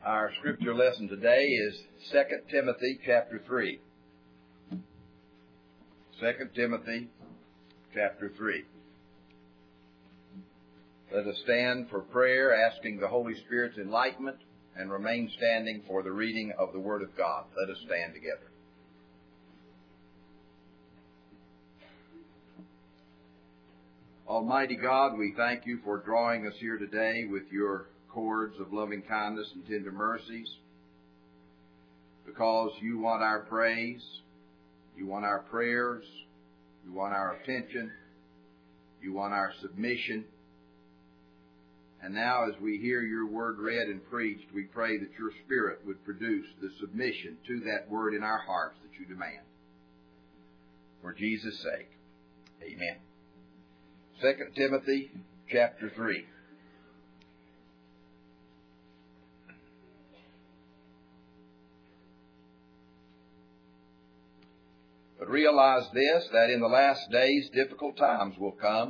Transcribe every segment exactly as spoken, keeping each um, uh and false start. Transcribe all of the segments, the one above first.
Our scripture lesson today is Second Timothy chapter three. Second Timothy chapter three. Let us stand for prayer, asking the Holy Spirit's enlightenment, and remain standing for the reading of the Word of God. Let us stand together. Almighty God, we thank you for drawing us here today with your cords of loving kindness and tender mercies, because you want our praise, you want our prayers, you want our attention, you want our submission. And now as we hear your word read and preached, we pray that your Spirit would produce the submission to that word in our hearts that you demand. For Jesus' sake, amen. Second Timothy chapter three. But realize this, that in the last days difficult times will come.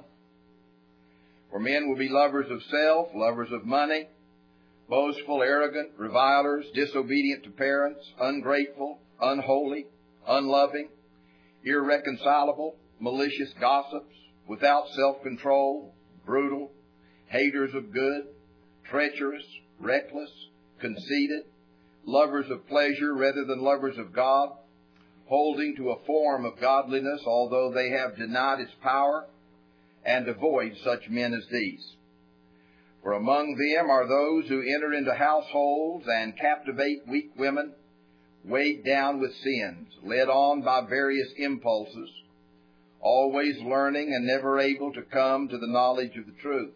For men will be lovers of self, lovers of money, boastful, arrogant, revilers, disobedient to parents, ungrateful, unholy, unloving, irreconcilable, malicious gossips, without self-control, brutal, haters of good, treacherous, reckless, conceited, lovers of pleasure rather than lovers of God, holding to a form of godliness, although they have denied its power, and avoid such men as these. For among them are those who enter into households and captivate weak women, weighed down with sins, led on by various impulses, always learning and never able to come to the knowledge of the truth.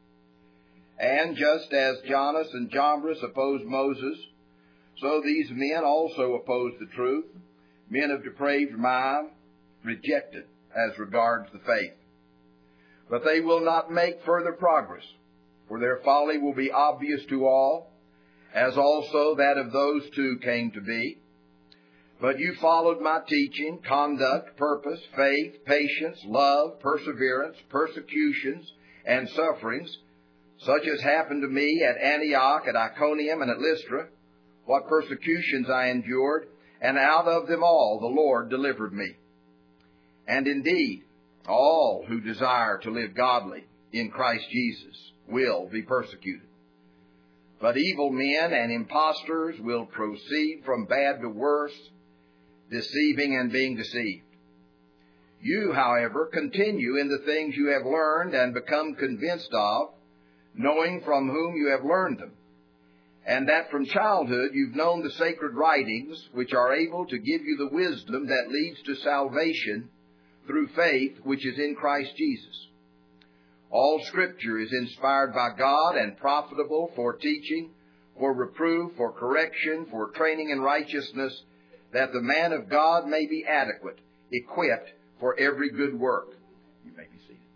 And just as Jannes and Jambres opposed Moses, so these men also opposed the truth, men of depraved mind, rejected as regards the faith. But they will not make further progress, for their folly will be obvious to all, as also that of those two came to be. But you followed my teaching, conduct, purpose, faith, patience, love, perseverance, persecutions, and sufferings, such as happened to me at Antioch, at Iconium, and at Lystra, what persecutions I endured, and out of them all the Lord delivered me. And indeed, all who desire to live godly in Christ Jesus will be persecuted. But evil men and impostors will proceed from bad to worse, deceiving and being deceived. You, however, continue in the things you have learned and become convinced of, knowing from whom you have learned them, and that from childhood you've known the sacred writings, which are able to give you the wisdom that leads to salvation through faith which is in Christ Jesus. All Scripture is inspired by God and profitable for teaching, for reproof, for correction, for training in righteousness, that the man of God may be adequate, equipped for every good work. You may be seated.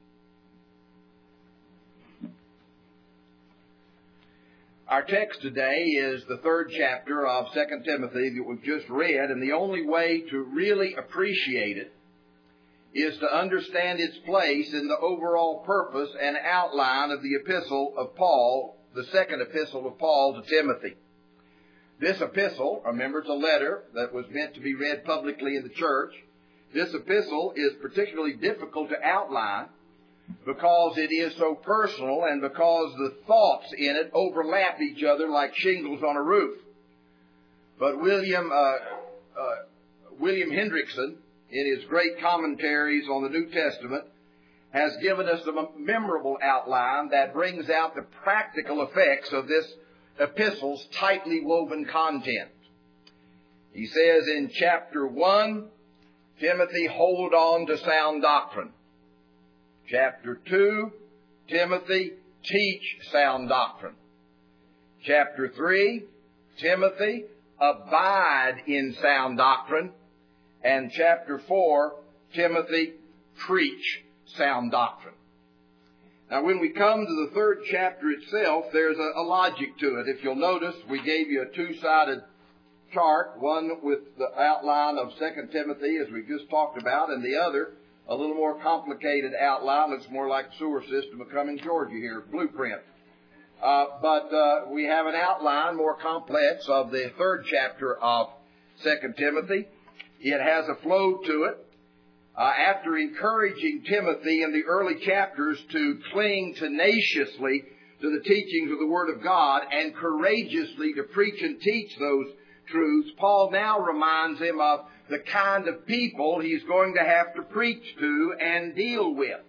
Our text today is the third chapter of Second Timothy that we've just read, and the only way to really appreciate it is to understand its place in the overall purpose and outline of the epistle of Paul, the second epistle of Paul to Timothy. This epistle, remember, it's a letter that was meant to be read publicly in the church. This epistle is particularly difficult to outline because it is so personal and because the thoughts in it overlap each other like shingles on a roof. But William, uh, uh, William Hendrickson, in his great commentaries on the New Testament, has given us a memorable outline that brings out the practical effects of this epistle's tightly woven content. He says in chapter one, Timothy, hold on to sound doctrine. Chapter two, Timothy, teach sound doctrine. Chapter three, Timothy, abide in sound doctrine. And chapter four, Timothy, preach sound doctrine. Now, when we come to the third chapter itself, there's a, a logic to it. If you'll notice, we gave you a two-sided chart, one with the outline of Second Timothy, as we just talked about, and the other, a little more complicated outline. It's more like the sewer system of Cumming, Georgia here, blueprint. Uh, but uh, we have an outline more complex of the third chapter of Second Timothy. It has a flow to it. Uh, after encouraging Timothy in the early chapters to cling tenaciously to the teachings of the Word of God and courageously to preach and teach those truths, Paul now reminds him of the kind of people he's going to have to preach to and deal with.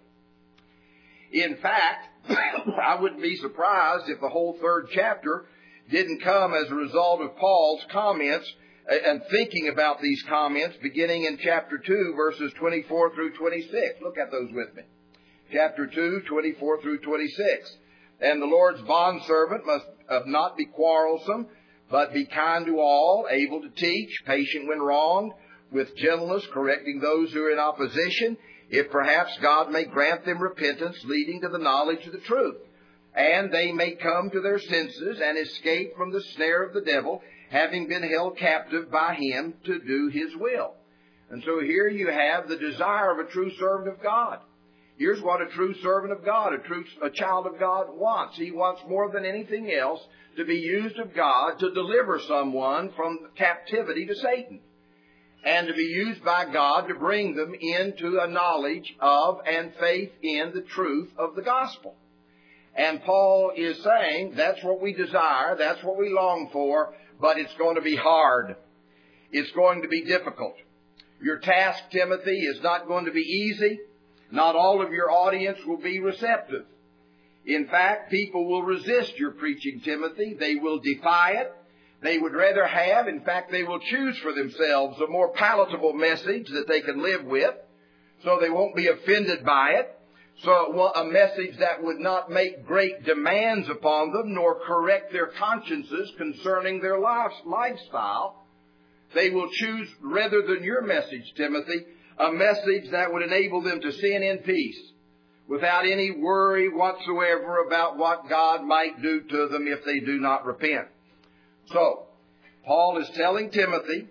In fact, I wouldn't be surprised if the whole third chapter didn't come as a result of Paul's comments and thinking about these comments beginning in chapter two, verses twenty-four through twenty-six. Look at those with me. Chapter two, twenty-four through twenty-six. And the Lord's bondservant must not be quarrelsome, but be kind to all, able to teach, patient when wronged, with gentleness correcting those who are in opposition, if perhaps God may grant them repentance leading to the knowledge of the truth, and they may come to their senses and escape from the snare of the devil, having been held captive by him to do his will. And so here you have the desire of a true servant of God. Here's what a true servant of God, a true a child of God wants. He wants more than anything else to be used of God to deliver someone from captivity to Satan, and to be used by God to bring them into a knowledge of and faith in the truth of the gospel. And Paul is saying that's what we desire, that's what we long for, but it's going to be hard. It's going to be difficult. Your task, Timothy, is not going to be easy. Not all of your audience will be receptive. In fact, people will resist your preaching, Timothy. They will defy it. They would rather have, in fact, they will choose for themselves a more palatable message that they can live with, so they won't be offended by it. So a message that would not make great demands upon them, nor correct their consciences concerning their life, lifestyle. They will choose, rather than your message, Timothy, a message that would enable them to sin in peace, without any worry whatsoever about what God might do to them if they do not repent. So, Paul is telling Timothy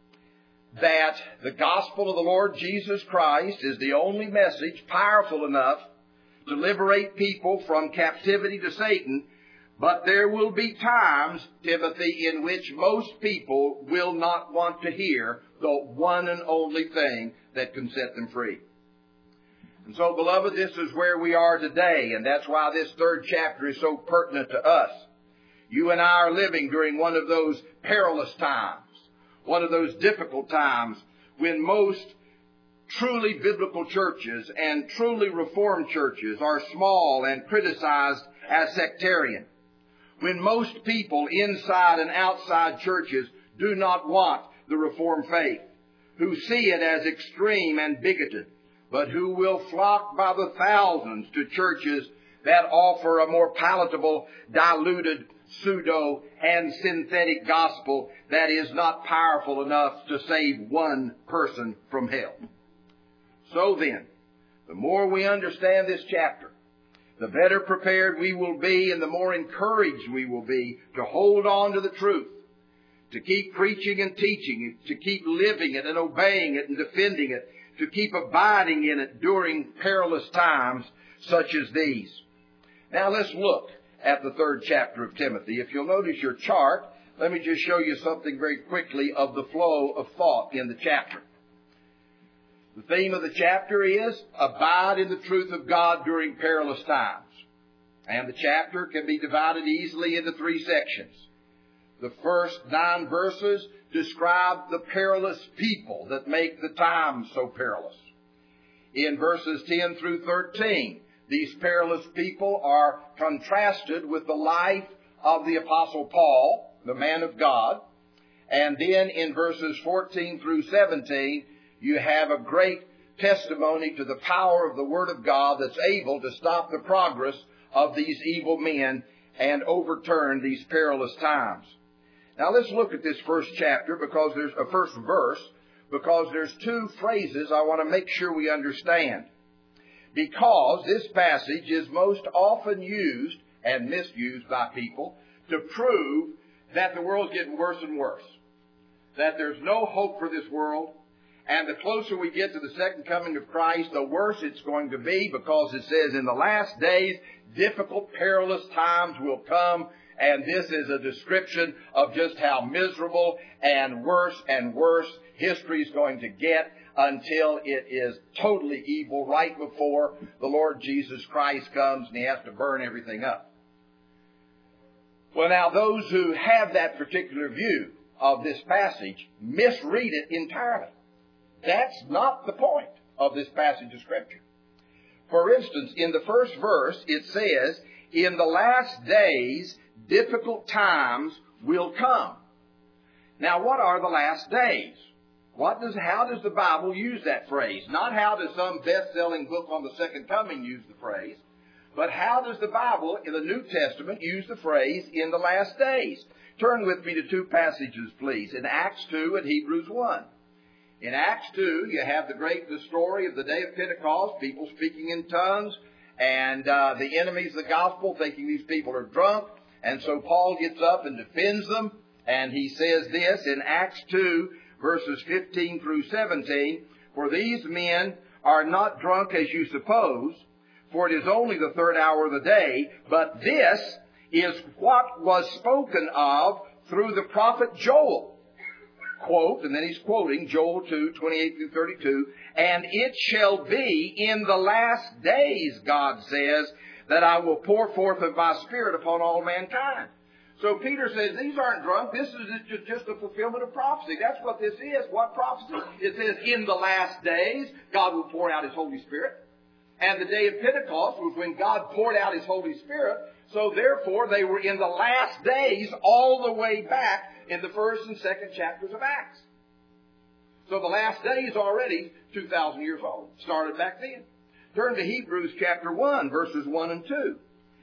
that the gospel of the Lord Jesus Christ is the only message powerful enough to liberate people from captivity to Satan, but there will be times, Timothy, in which most people will not want to hear the one and only thing that can set them free. And so, beloved, this is where we are today, and that's why this third chapter is so pertinent to us. You and I are living during one of those perilous times, one of those difficult times when most truly biblical churches and truly reformed churches are small and criticized as sectarian. When most people inside and outside churches do not want the Reformed faith, who see it as extreme and bigoted, but who will flock by the thousands to churches that offer a more palatable, diluted, pseudo and synthetic gospel that is not powerful enough to save one person from hell. So then, the more we understand this chapter, the better prepared we will be and the more encouraged we will be to hold on to the truth, to keep preaching and teaching it, to keep living it and obeying it and defending it, to keep abiding in it during perilous times such as these. Now let's look at the third chapter of Timothy. If you'll notice your chart, let me just show you something very quickly of the flow of thought in the chapter. The theme of the chapter is abide in the truth of God during perilous times. And the chapter can be divided easily into three sections. The first nine verses describe the perilous people that make the times so perilous. In verses ten through thirteen, these perilous people are contrasted with the life of the Apostle Paul, the man of God. And then in verses fourteen through seventeen, you have a great testimony to the power of the Word of God that's able to stop the progress of these evil men and overturn these perilous times. Now let's look at this first chapter because there's a first verse, because there's two phrases I want to make sure we understand. Because this passage is most often used and misused by people to prove that the world's getting worse and worse, that there's no hope for this world, And the closer we get to the second coming of Christ, the worse it's going to be, because it says in the last days, difficult, perilous times will come. And this is a description of just how miserable and worse and worse history is going to get until it is totally evil right before the Lord Jesus Christ comes and He has to burn everything up. Well, now, those who have that particular view of this passage misread it entirely. That's not the point of this passage of Scripture. For instance, in the first verse, it says, in the last days, difficult times will come. Now, what are the last days? What does, how does the Bible use that phrase? Not how does some best-selling book on the second coming use the phrase, but how does the Bible in the New Testament use the phrase in the last days? Turn with me to two passages, please, in Acts two and Hebrews one. In Acts two, you have the great the story of the day of Pentecost, people speaking in tongues, and uh, the enemies of the gospel thinking these people are drunk. And so Paul gets up and defends them, and he says this in Acts two, verses fifteen through seventeen, for these men are not drunk as you suppose, for it is only the third hour of the day, but this is what was spoken of through the prophet Joel. Quote, and then he's quoting Joel two, twenty-eight through thirty-two, and it shall be in the last days, God says, that I will pour forth of my Spirit upon all mankind. So Peter says, these aren't drunk. This is just a fulfillment of prophecy. That's what this is. What prophecy? It says, in the last days, God will pour out His Holy Spirit. And the day of Pentecost was when God poured out His Holy Spirit. So therefore, they were in the last days all the way back in the first and second chapters of Acts. So the last day is already two thousand years old. Started back then. Turn to Hebrews chapter one, verses one and two.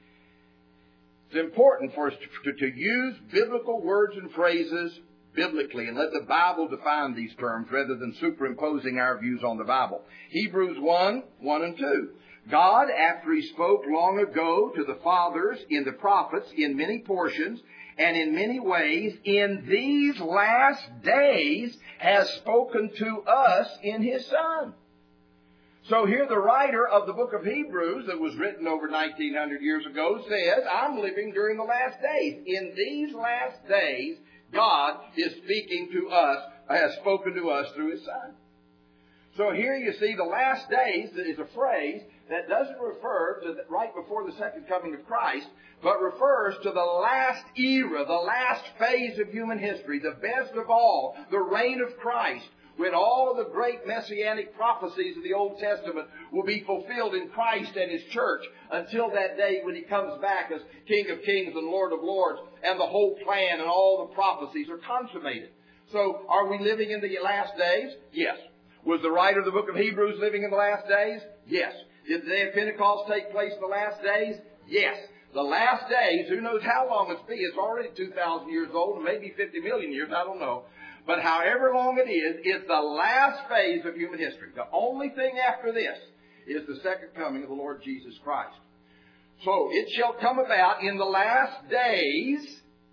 It's important for us to, to, to use biblical words and phrases biblically and let the Bible define these terms rather than superimposing our views on the Bible. Hebrews one, one and two. God, after He spoke long ago to the fathers in the prophets in many portions and in many ways, in these last days has spoken to us in His Son. So here the writer of the book of Hebrews that was written over nineteen hundred years ago says, I'm living during the last days. In these last days, God is speaking to us, has spoken to us through His Son. So here you see the last days is a phrase that doesn't refer to the, right before the second coming of Christ, but refers to the last era, the last phase of human history, the best of all, the reign of Christ, when all of the great messianic prophecies of the Old Testament will be fulfilled in Christ and His church until that day when He comes back as King of Kings and Lord of Lords, and the whole plan and all the prophecies are consummated. So, are we living in the last days? Yes. Was the writer of the book of Hebrews living in the last days? Yes. Did the day of Pentecost take place in the last days? Yes. The last days, who knows how long it's been? It's already two thousand years old, and maybe fifty million years, I don't know. But however long it is, it's the last phase of human history. The only thing after this is the second coming of the Lord Jesus Christ. So, it shall come about in the last days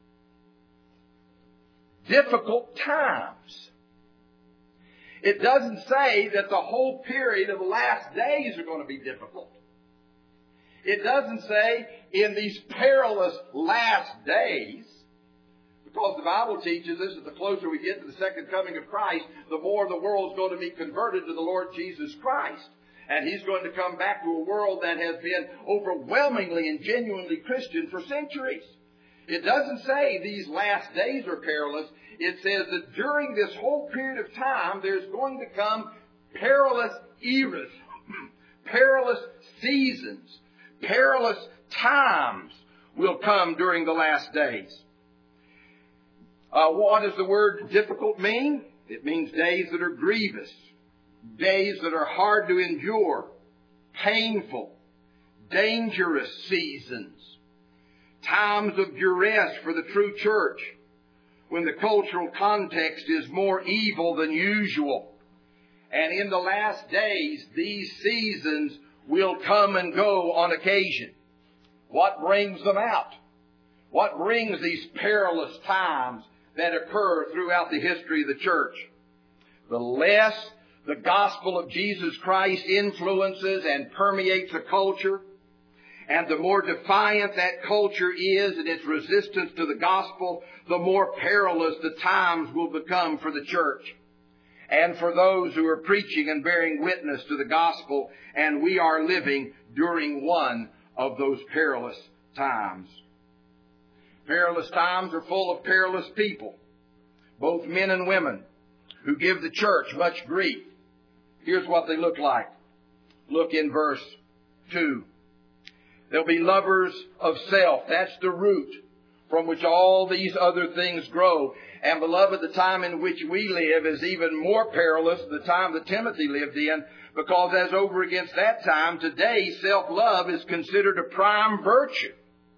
difficult times. It doesn't say that the whole period of the last days are going to be difficult. It doesn't say in these perilous last days, because the Bible teaches us that the closer we get to the second coming of Christ, the more the world's going to be converted to the Lord Jesus Christ. And He's going to come back to a world that has been overwhelmingly and genuinely Christian for centuries. It doesn't say these last days are perilous. It says that during this whole period of time, there's going to come perilous eras, perilous seasons, perilous times will come during the last days. Uh, what does the word difficult mean? It means days that are grievous, days that are hard to endure, painful, dangerous seasons, times of duress for the true church, when the cultural context is more evil than usual. And in the last days, these seasons will come and go on occasion. What brings them out? What brings these perilous times that occur throughout the history of the church? The less the gospel of Jesus Christ influences and permeates a culture, and the more defiant that culture is in its resistance to the gospel, the more perilous the times will become for the church and for those who are preaching and bearing witness to the gospel. And we are living during one of those perilous times. Perilous times are full of perilous people, both men and women, who give the church much grief. Here's what they look like. Look in verse two. They'll be lovers of self. That's the root from which all these other things grow. And beloved, the time in which we live is even more perilous than the time that Timothy lived in, because as over against that time, today self-love is considered a prime virtue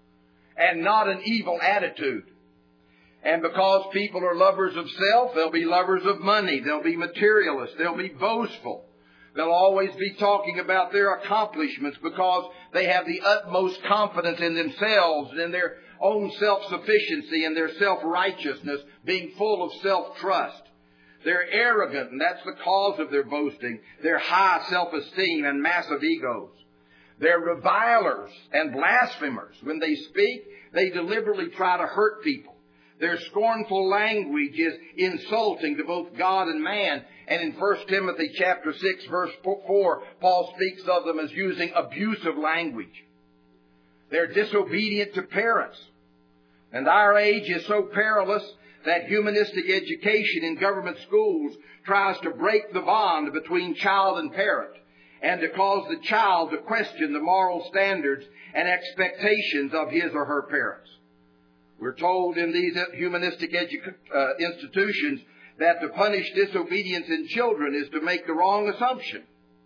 and not an evil attitude. And because people are lovers of self, they'll be lovers of money. They'll be materialists. They'll be boastful. They'll always be talking about their accomplishments because they have the utmost confidence in themselves and in their own self-sufficiency and their self-righteousness, being full of self-trust. They're arrogant, and that's the cause of their boasting. They're high self-esteem and massive egos. They're revilers and blasphemers. When they speak, they deliberately try to hurt people. Their scornful language is insulting to both God and man. And in First Timothy chapter six, verse four, Paul speaks of them as using abusive language. They're disobedient to parents. And our age is so perilous that humanistic education in government schools tries to break the bond between child and parent, and to cause the child to question the moral standards and expectations of his or her parents. We're told in these humanistic edu- uh, institutions that to punish disobedience in children is to make the wrong assumption.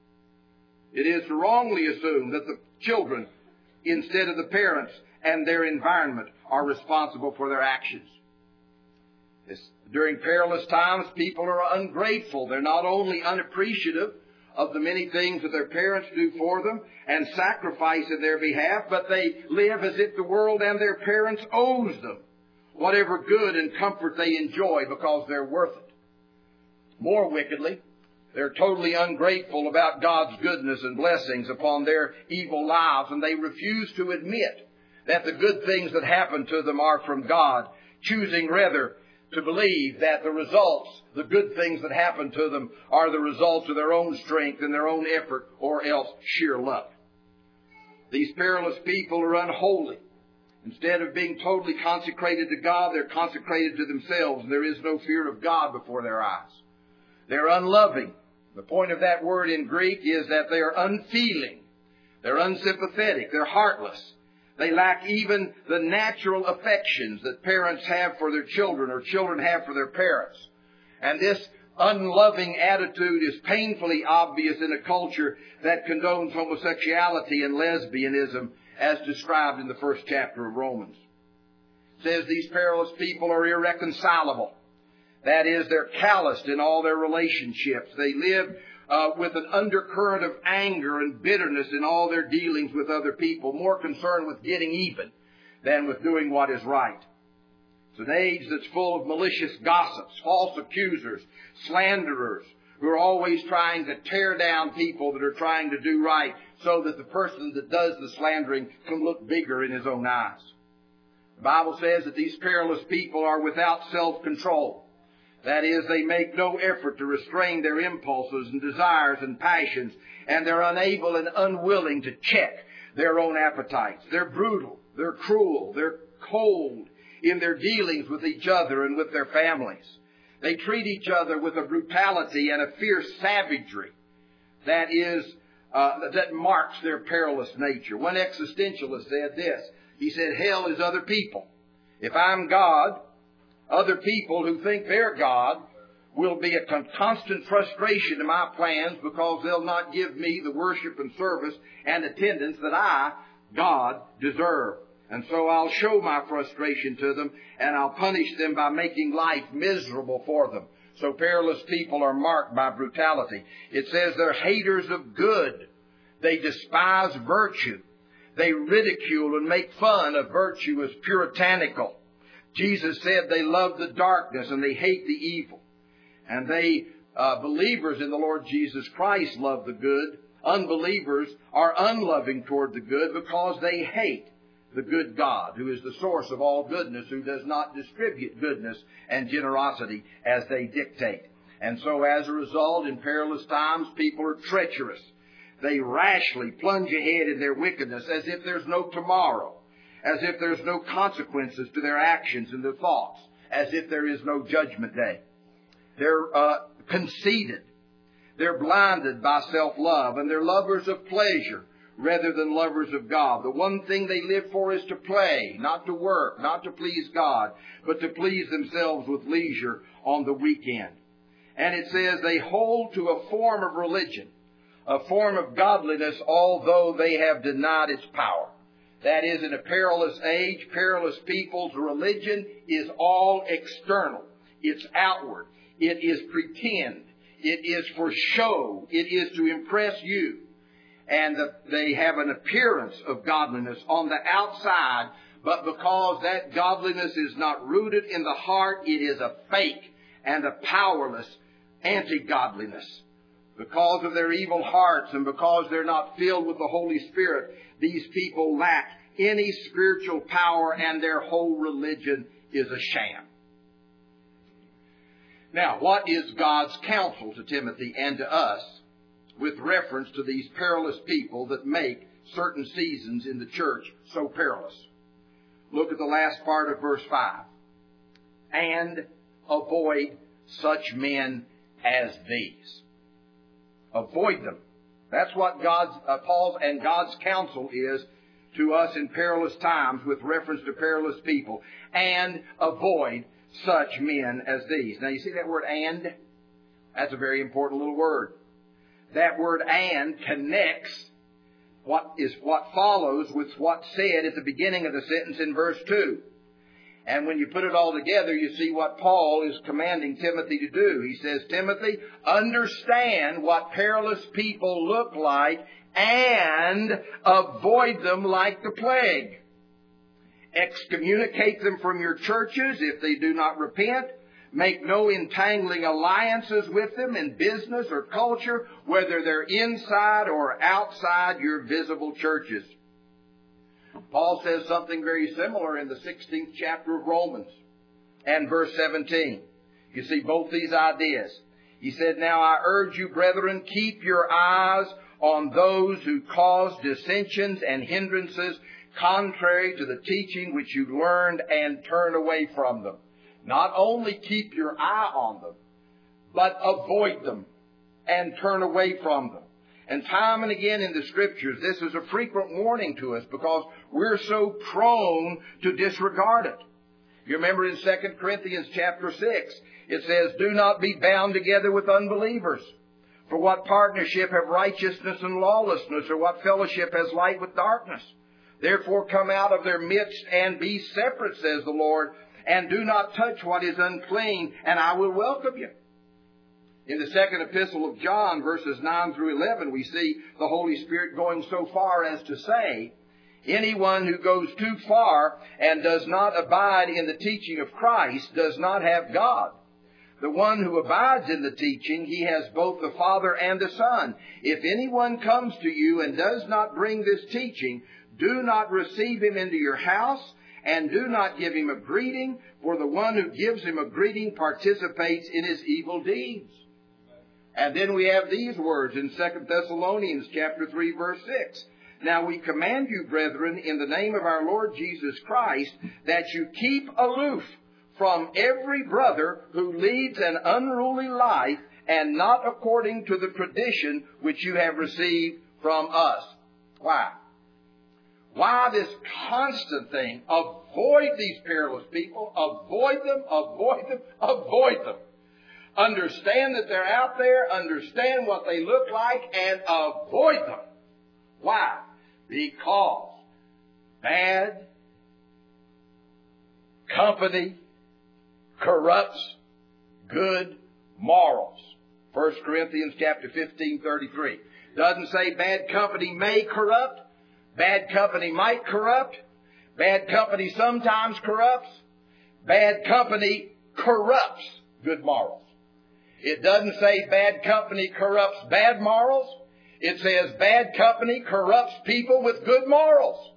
It is to wrongly assume that the children, instead of the parents and their environment, are responsible for their actions. This, during perilous times, people are ungrateful. They're not only unappreciative of the many things that their parents do for them and sacrifice in their behalf, but they live as if the world and their parents owes them whatever good and comfort they enjoy because they're worth it. More wickedly, they're totally ungrateful about God's goodness and blessings upon their evil lives, and they refuse to admit that the good things that happen to them are from God, choosing rather to believe that the results, the good things that happen to them, are the results of their own strength and their own effort, or else sheer luck. These perilous people are unholy. Instead of being totally consecrated to God, they're consecrated to themselves, and there is no fear of God before their eyes. They're unloving. The point of that word in Greek is that they are unfeeling. They're unsympathetic. They're heartless. They lack even the natural affections that parents have for their children or children have for their parents. And this unloving attitude is painfully obvious in a culture that condones homosexuality and lesbianism as described in the first chapter of Romans. It says these perilous people are irreconcilable. That is, they're calloused in all their relationships. They live uh, with an undercurrent of anger and bitterness in all their dealings with other people, more concerned with getting even than with doing what is right. It's an age that's full of malicious gossips, false accusers, slanderers, who are always trying to tear down people that are trying to do right so that the person that does the slandering can look bigger in his own eyes. The Bible says that these perilous people are without self-control. That is, they make no effort to restrain their impulses and desires and passions, and they're unable and unwilling to check their own appetites. They're brutal, they're cruel, they're cold in their dealings with each other and with their families. They treat each other with a brutality and a fierce savagery that is uh, that marks their perilous nature. One existentialist said this. He said, hell is other people. If I'm God, other people who think they're God will be a constant frustration to my plans because they'll not give me the worship and service and attendance that I, God, deserve. And so I'll show my frustration to them, and I'll punish them by making life miserable for them. So perilous people are marked by brutality. It says they're haters of good. They despise virtue. They ridicule and make fun of virtue as puritanical. Jesus said they love the darkness and they hate the evil. And they Uh, believers in the Lord Jesus Christ love the good. Unbelievers are unloving toward the good because they hate the good God, who is the source of all goodness, who does not distribute goodness and generosity as they dictate. And so as a result, in perilous times, people are treacherous. They rashly plunge ahead in their wickedness as if there's no tomorrow, as if there's no consequences to their actions and their thoughts, as if there is no judgment day. They're uh, conceited. They're blinded by self-love, and they're lovers of pleasure rather than lovers of God. The one thing they live for is to play, not to work, not to please God, but to please themselves with leisure on the weekend. And it says they hold to a form of religion, a form of godliness, although they have denied its power. That is, in a perilous age, perilous people's religion is all external. It's outward. It is pretend. It is for show. It is to impress you. And the, they have an appearance of godliness on the outside, but because that godliness is not rooted in the heart, it is a fake and a powerless anti-godliness. Because of their evil hearts and because they're not filled with the Holy Spirit, these people lack any spiritual power, and their whole religion is a sham. Now, what is God's counsel to Timothy and to us with reference to these perilous people that make certain seasons in the church so perilous? Look at the last part of verse five. And avoid such men as these. Avoid them. That's what God's, uh, Paul's and God's counsel is to us in perilous times with reference to perilous people. And avoid such men as these. Now you see that word and? That's a very important little word. That word and connects what is what follows with what's said at the beginning of the sentence in verse two. And when you put it all together, you see what Paul is commanding Timothy to do. He says, Timothy, understand what perilous people look like and avoid them like the plague. Excommunicate them from your churches if they do not repent. Make no entangling alliances with them in business or culture, whether they're inside or outside your visible churches. Paul says something very similar in the sixteenth chapter of Romans and verse seventeen. You see both these ideas. He said, now I urge you, brethren, keep your eyes on those who cause dissensions and hindrances contrary to the teaching which you learned, and turn away from them. Not only keep your eye on them, but avoid them and turn away from them. And time and again in the Scriptures, this is a frequent warning to us because we're so prone to disregard it. You remember in Second Corinthians chapter six, it says, do not be bound together with unbelievers. For what partnership have righteousness and lawlessness, or what fellowship has light with darkness? Therefore come out of their midst and be separate, says the Lord, and do not touch what is unclean, and I will welcome you. In the second epistle of John, verses nine through eleven, we see the Holy Spirit going so far as to say, anyone who goes too far and does not abide in the teaching of Christ does not have God. The one who abides in the teaching, he has both the Father and the Son. If anyone comes to you and does not bring this teaching, do not receive him into your house, and do not give him a greeting, for the one who gives him a greeting participates in his evil deeds. And then we have these words in Second Thessalonians chapter three, verse six. Now we command you, brethren, in the name of our Lord Jesus Christ, that you keep aloof from every brother who leads an unruly life, and not according to the tradition which you have received from us. Why? Why this constant thing? Avoid these perilous people. Avoid them, avoid them, avoid them. Understand that they're out there. Understand what they look like and avoid them. Why? Because bad company corrupts good morals. First Corinthians chapter fifteen, thirty-three. Doesn't say bad company may corrupt. Bad company might corrupt. Bad company sometimes corrupts. Bad company corrupts good morals. It doesn't say bad company corrupts bad morals. It says bad company corrupts people with good morals.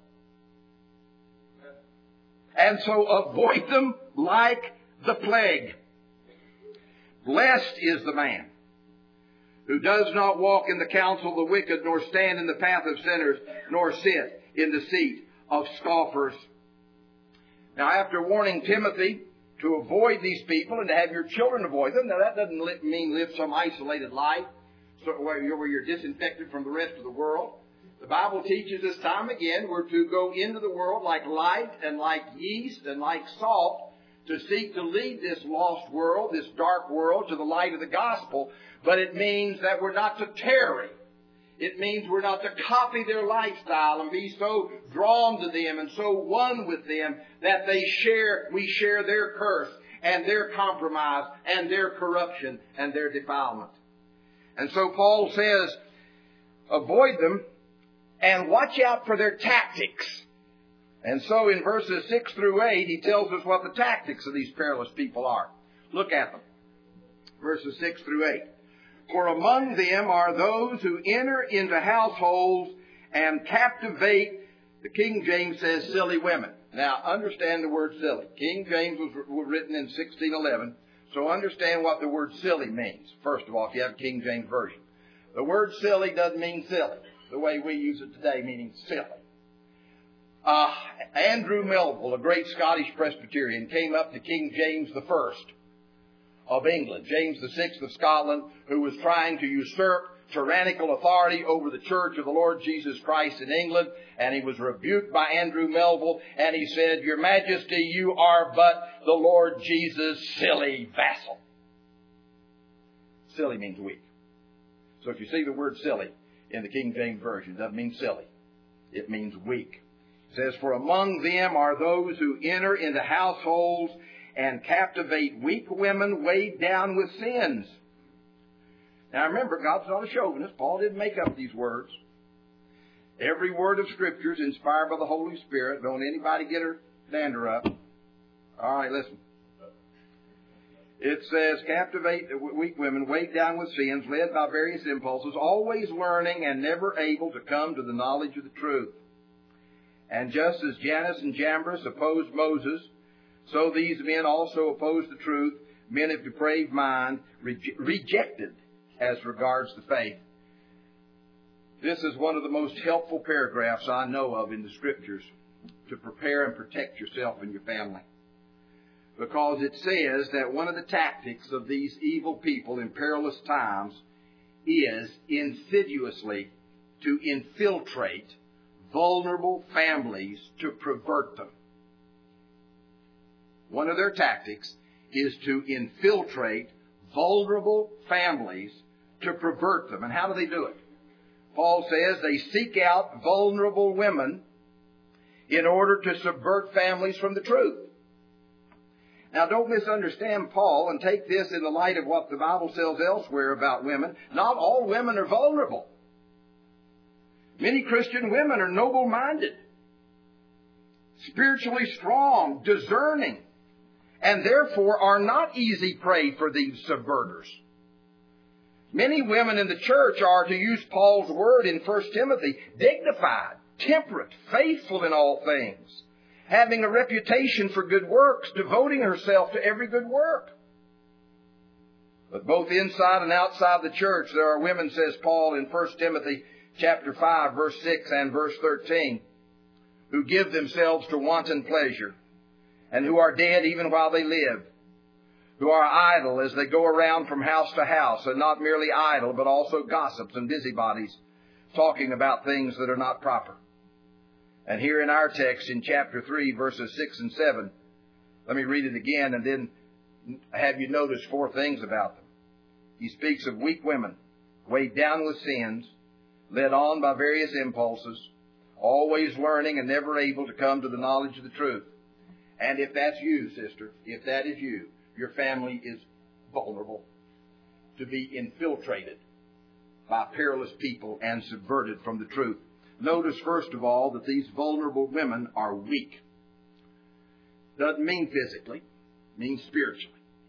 And so avoid them like the plague. Blessed is the man who does not walk in the counsel of the wicked, nor stand in the path of sinners, nor sit in the seat of scoffers. Now, after warning Timothy to avoid these people and to have your children avoid them, now that doesn't mean live some isolated life where you're disinfected from the rest of the world. The Bible teaches us time again we're to go into the world like light and like yeast and like salt to seek to lead this lost world, this dark world, to the light of the gospel. But it means that we're not to tarry. It means we're not to copy their lifestyle and be so drawn to them and so one with them that they share, we share their curse and their compromise and their corruption and their defilement. And so Paul says, avoid them and watch out for their tactics. And so in verses six through eight, he tells us what the tactics of these perilous people are. Look at them. Verses six through eight. For among them are those who enter into households and captivate, the King James says, silly women. Now, understand the word silly. King James was written in sixteen eleven, so understand what the word silly means. First of all, if you have a King James Version. The word silly doesn't mean silly, the way we use it today, meaning silly. Uh, Andrew Melville, a great Scottish Presbyterian, came up to King James the First of England, James the Sixth of Scotland, who was trying to usurp tyrannical authority over the Church of the Lord Jesus Christ in England, and he was rebuked by Andrew Melville, and he said, Your Majesty, you are but the Lord Jesus' silly vassal. Silly means weak. So if you see the word silly in the King James Version, it doesn't mean silly. It means weak. It says, For among them are those who enter into households and captivate weak women weighed down with sins. Now remember, God's not a chauvinist. Paul didn't make up these words. Every word of Scripture is inspired by the Holy Spirit. Don't anybody get her dander up. All right, listen. It says, captivate weak women weighed down with sins, led by various impulses, always learning and never able to come to the knowledge of the truth. And just as Jannes and Jambres opposed Moses, so these men also oppose the truth, men of depraved mind, reje- rejected as regards the faith. This is one of the most helpful paragraphs I know of in the Scriptures to prepare and protect yourself and your family. Because it says that one of the tactics of these evil people in perilous times is insidiously to infiltrate vulnerable families to pervert them. One of their tactics is to infiltrate vulnerable families to pervert them. And how do they do it? Paul says they seek out vulnerable women in order to subvert families from the truth. Now, don't misunderstand Paul and take this in the light of what the Bible says elsewhere about women. Not all women are vulnerable. Many Christian women are noble-minded, spiritually strong, discerning, and therefore are not easy prey for these subverters. Many women in the church are, to use Paul's word in First Timothy, dignified, temperate, faithful in all things, having a reputation for good works, devoting herself to every good work. But both inside and outside the church, there are women, says Paul in First Timothy chapter five, verse six and verse thirteen, who give themselves to wanton pleasure, and who are dead even while they live, who are idle as they go around from house to house, and not merely idle, but also gossips and busybodies, talking about things that are not proper. And here in our text in chapter three, verses six and seven, let me read it again and then have you notice four things about them. He speaks of weak women, weighed down with sins, led on by various impulses, always learning and never able to come to the knowledge of the truth. And if that's you, sister, if that is you, your family is vulnerable to be infiltrated by perilous people and subverted from the truth. Notice, first of all, that these vulnerable women are weak. Doesn't mean physically, means spiritually.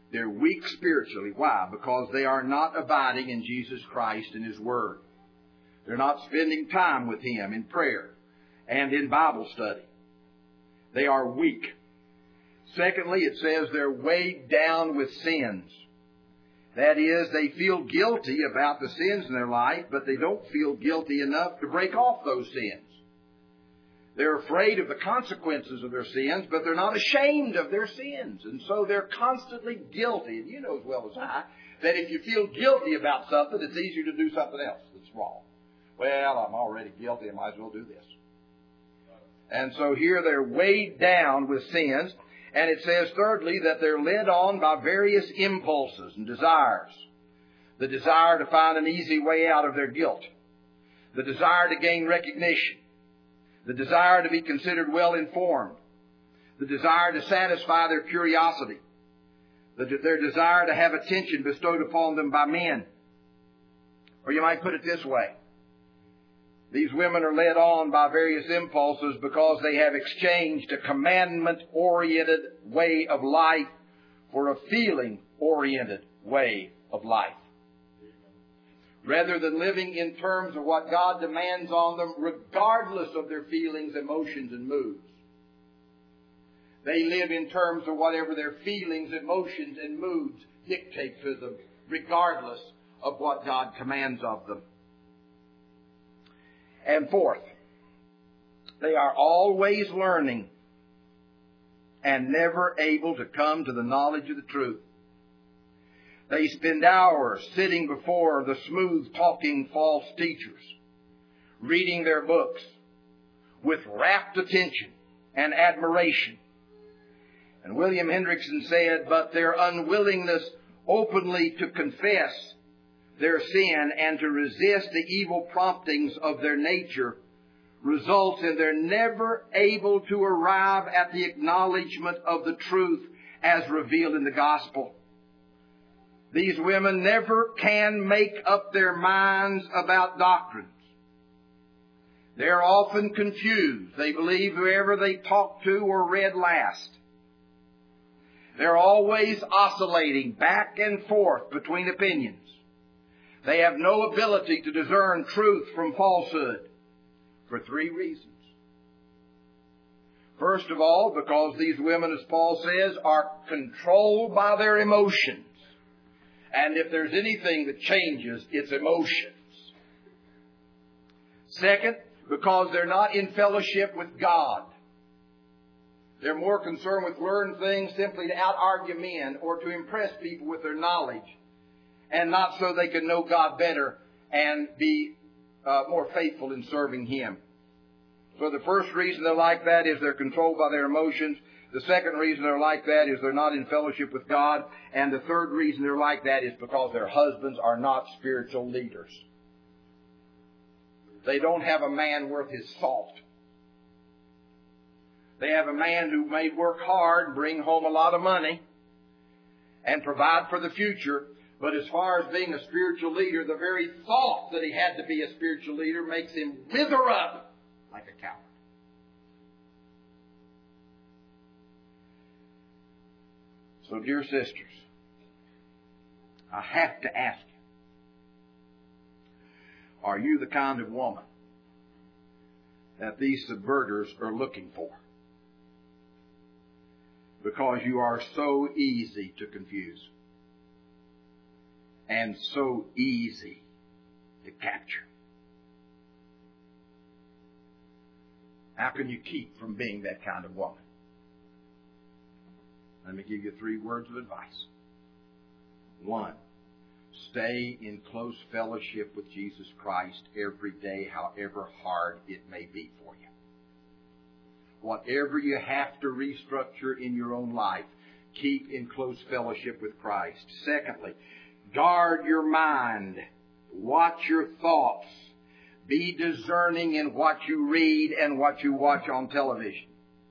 They're weak spiritually. Why? Because they are not abiding in Jesus Christ and His Word. They're not spending time with Him in prayer and in Bible study. They are weak. Secondly, it says they're weighed down with sins. That is, they feel guilty about the sins in their life, but they don't feel guilty enough to break off those sins. They're afraid of the consequences of their sins, but they're not ashamed of their sins. And so they're constantly guilty. And you know as well as I that if you feel guilty about something, it's easier to do something else that's wrong. Well, I'm already guilty. I might as well do this. And so here they're weighed down with sins. And it says, thirdly, that they're led on by various impulses and desires. The desire to find an easy way out of their guilt. The desire to gain recognition. The desire to be considered well informed. The desire to satisfy their curiosity. The, their desire to have attention bestowed upon them by men. Or you might put it this way. These women are led on by various impulses because they have exchanged a commandment-oriented way of life for a feeling-oriented way of life. Rather than living in terms of what God demands on them, regardless of their feelings, emotions, and moods. They live in terms of whatever their feelings, emotions, and moods dictate to them, regardless of what God commands of them. And fourth, they are always learning and never able to come to the knowledge of the truth. They spend hours sitting before the smooth-talking false teachers, reading their books with rapt attention and admiration. And William Hendrickson said, but their unwillingness openly to confess their sin and to resist the evil promptings of their nature results in their never able to arrive at the acknowledgement of the truth as revealed in the gospel. These women never can make up their minds about doctrines. They're often confused. They believe whoever they talk to or read last. They're always oscillating back and forth between opinions. They have no ability to discern truth from falsehood for three reasons. First of all, because these women, as Paul says, are controlled by their emotions. And if there's anything that changes, it's emotions. Second, because they're not in fellowship with God. They're more concerned with learning things simply to out-argue men or to impress people with their knowledge, and not so they can know God better and be uh, more faithful in serving Him. So the first reason they're like that is they're controlled by their emotions. The second reason they're like that is they're not in fellowship with God. And the third reason they're like that is because their husbands are not spiritual leaders. They don't have a man worth his salt. They have a man who may work hard and bring home a lot of money and provide for the future. But as far as being a spiritual leader, the very thought that he had to be a spiritual leader makes him wither up like a coward. So, dear sisters, I have to ask you, are you the kind of woman that these subverters are looking for? Because you are so easy to confuse and so easy to capture. How can you keep from being that kind of woman? Let me give you three words of advice. One, stay in close fellowship with Jesus Christ every day, however hard it may be for you. Whatever you have to restructure in your own life, keep in close fellowship with Christ. Secondly, guard your mind. Watch your thoughts. Be discerning in what you read and what you watch on television.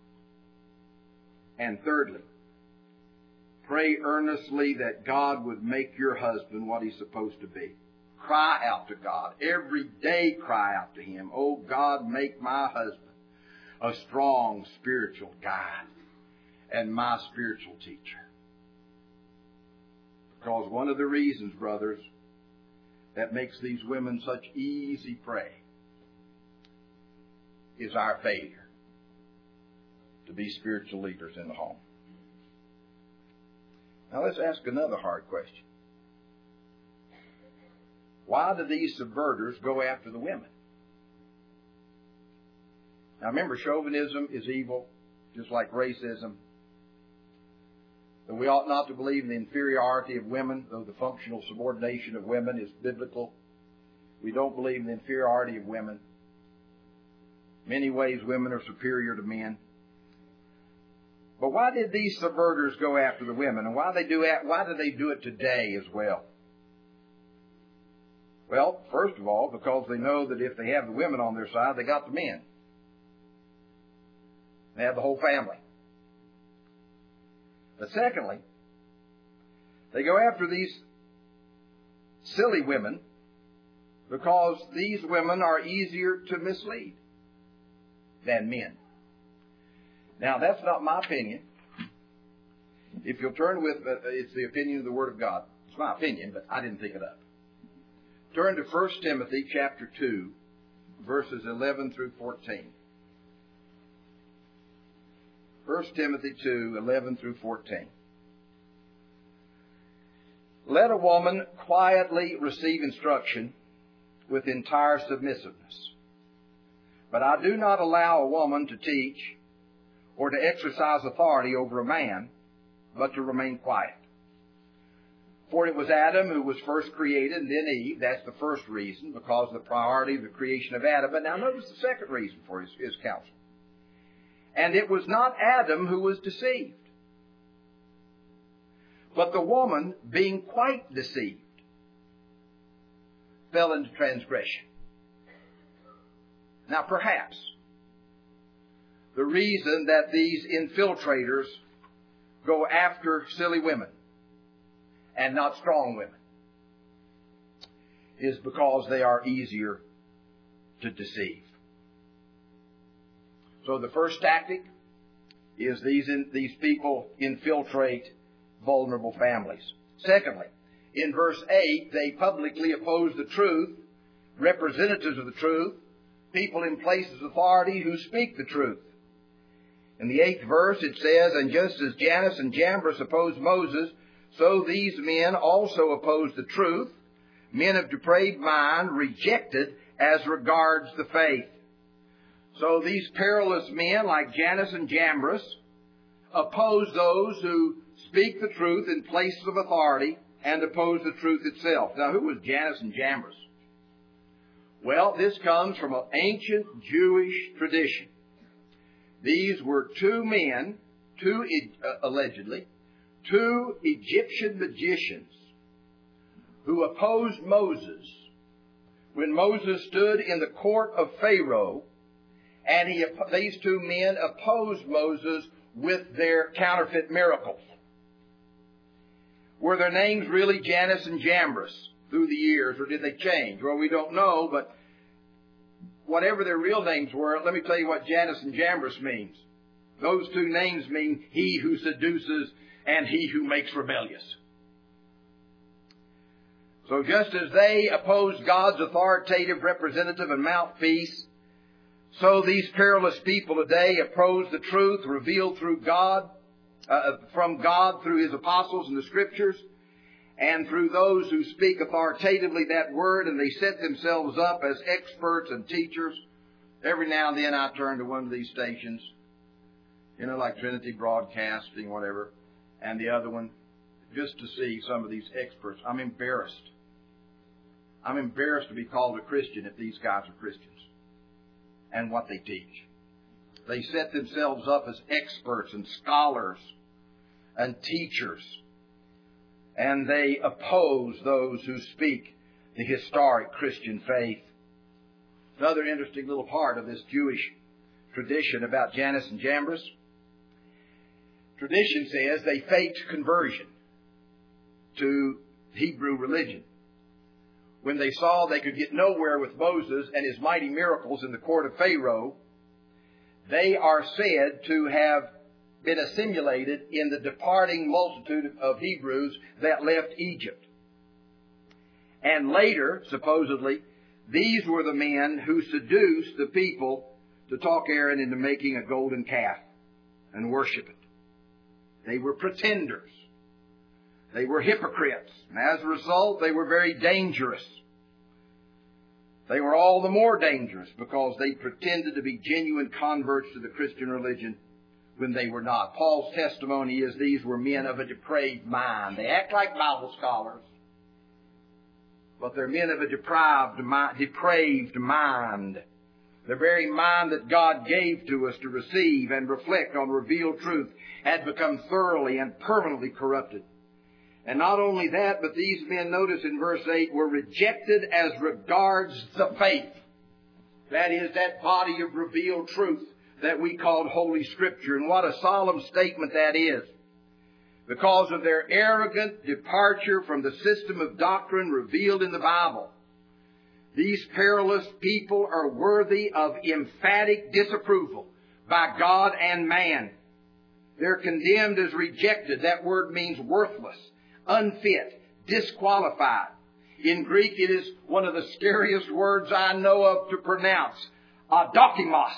And thirdly, pray earnestly that God would make your husband what he's supposed to be. Cry out to God. Every day cry out to Him. Oh God, make my husband a strong spiritual guide and my spiritual teacher. Because one of the reasons, brothers, that makes these women such easy prey is our failure to be spiritual leaders in the home. Now let's ask another hard question. Why do these subverters go after the women? Now remember, chauvinism is evil, just like racism. That we ought not to believe in the inferiority of women, though the functional subordination of women is biblical. We don't believe in the inferiority of women. In many ways, women are superior to men. But why did these subverters go after the women? And why they do it, why do they do it today as well? Well, first of all, because they know that if they have the women on their side, they got the men. They have the whole family. But secondly, they go after these silly women because these women are easier to mislead than men. Now, that's not my opinion. If you'll turn with, uh, it's the opinion of the Word of God. It's my opinion, but I didn't think it up. Turn to First Timothy chapter two, verses eleven through fourteen. First Timothy two, eleven through fourteen. Let a woman quietly receive instruction with entire submissiveness. But I do not allow a woman to teach or to exercise authority over a man, but to remain quiet. For it was Adam who was first created, and then Eve. That's the first reason, because of the priority of the creation of Adam. But now notice the second reason for his, his counsel. And it was not Adam who was deceived, but the woman, being quite deceived, fell into transgression. Now perhaps the reason that these infiltrators go after silly women and not strong women is because they are easier to deceive. So the first tactic is these in, these people infiltrate vulnerable families. Secondly, in verse eight, they publicly oppose the truth, representatives of the truth, people in places of authority who speak the truth. In the eighth verse it says, and just as Jannes and Jambres opposed Moses, so these men also oppose the truth, men of depraved mind, rejected as regards the faith. So these perilous men like Jannes and Jambres oppose those who speak the truth in places of authority and oppose the truth itself. Now, who was Jannes and Jambres? Well, this comes from an ancient Jewish tradition. These were two men, two uh, allegedly, two Egyptian magicians who opposed Moses when Moses stood in the court of Pharaoh, and he, these two men opposed Moses with their counterfeit miracles. Were their names really Jannes and Jambres through the years, or did they change? Well, we don't know, but whatever their real names were, let me tell you what Jannes and Jambres means. Those two names mean he who seduces and he who makes rebellious. So just as they opposed God's authoritative representative and mouthpiece, so these perilous people today oppose the truth revealed through God, uh, from God through His apostles in the Scriptures, and through those who speak authoritatively that word, and they set themselves up as experts and teachers. Every now and then I turn to one of these stations, you know, like Trinity Broadcasting, whatever, and the other one, just to see some of these experts. I'm embarrassed. I'm embarrassed to be called a Christian if these guys are Christians and what they teach. They set themselves up as experts and scholars and teachers, and they oppose those who speak the historic Christian faith. Another interesting little part of this Jewish tradition about Jannes and Jambres. Tradition says they faked conversion to Hebrew religion. When they saw they could get nowhere with Moses and his mighty miracles in the court of Pharaoh, they are said to have been assimilated in the departing multitude of Hebrews that left Egypt. And later, supposedly, these were the men who seduced the people to talk Aaron into making a golden calf and worship it. They were pretenders. They were hypocrites. And as a result, they were very dangerous. They were all the more dangerous because they pretended to be genuine converts to the Christian religion when they were not. Paul's testimony is these were men of a depraved mind. They act like Bible scholars, but they're men of a depraved, depraved mind. The very mind that God gave to us to receive and reflect on revealed truth had become thoroughly and permanently corrupted. And not only that, but these men, notice in verse eight, were rejected as regards the faith. That is, that body of revealed truth that we called Holy Scripture. And what a solemn statement that is. Because of their arrogant departure from the system of doctrine revealed in the Bible, these perilous people are worthy of emphatic disapproval by God and man. They're condemned as rejected. That word means worthless, unfit, disqualified. In Greek, it is one of the scariest words I know of to pronounce. Adokimos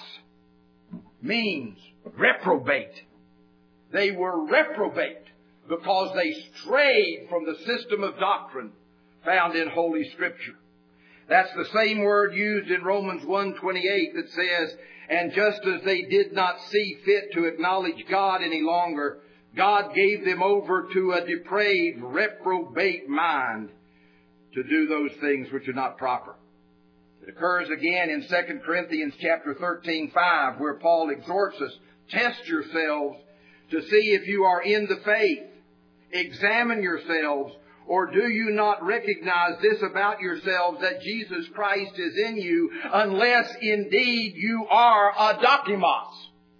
means reprobate. They were reprobate because they strayed from the system of doctrine found in Holy Scripture. That's the same word used in Romans one twenty-eight that says, and just as they did not see fit to acknowledge God any longer, God gave them over to a depraved, reprobate mind to do those things which are not proper. It occurs again in Second Corinthians chapter thirteen, five, where Paul exhorts us, test yourselves to see if you are in the faith. Examine yourselves. Or do you not recognize this about yourselves, that Jesus Christ is in you, unless indeed you are adokimos?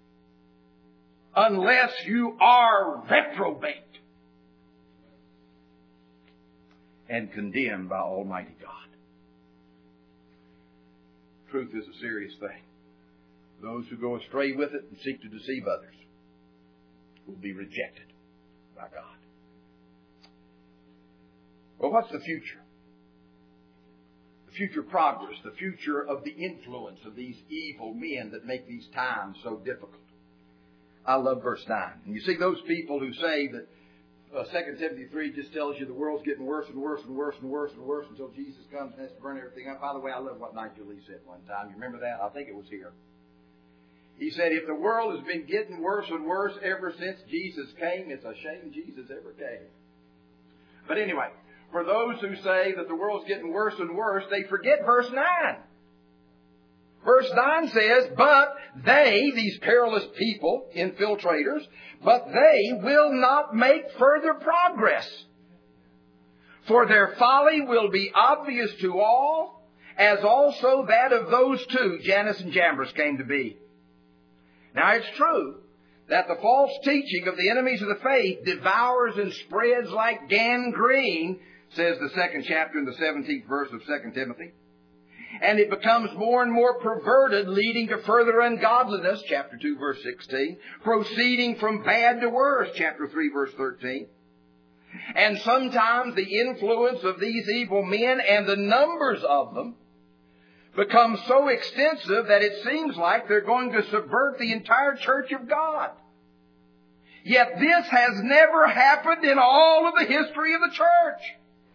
Unless you are reprobate and condemned by Almighty God. Truth is a serious thing. Those who go astray with it and seek to deceive others will be rejected by God. Well, what's the future? The future progress, the future of the influence of these evil men that make these times so difficult. I love verse nine. And you see those people who say that uh, Second Timothy three just tells you the world's getting worse and worse and worse and worse and worse until Jesus comes and has to burn everything up. By the way, I love what Nigel Lee said one time. You remember that? I think it was here. He said, if the world has been getting worse and worse ever since Jesus came, it's a shame Jesus ever came. But anyway, for those who say that the world's getting worse and worse, they forget verse nine. Verse nine says, but they, these perilous people, infiltrators, but they will not make further progress. For their folly will be obvious to all, as also that of those two, Jannes and Jambres, came to be. Now it's true that the false teaching of the enemies of the faith devours and spreads like gangrene, says the second chapter in the seventeenth verse of Second Timothy. And it becomes more and more perverted, leading to further ungodliness, chapter two, verse sixteen. Proceeding from bad to worse, chapter three, verse thirteen. And sometimes the influence of these evil men and the numbers of them become so extensive that it seems like they're going to subvert the entire church of God. Yet this has never happened in all of the history of the church.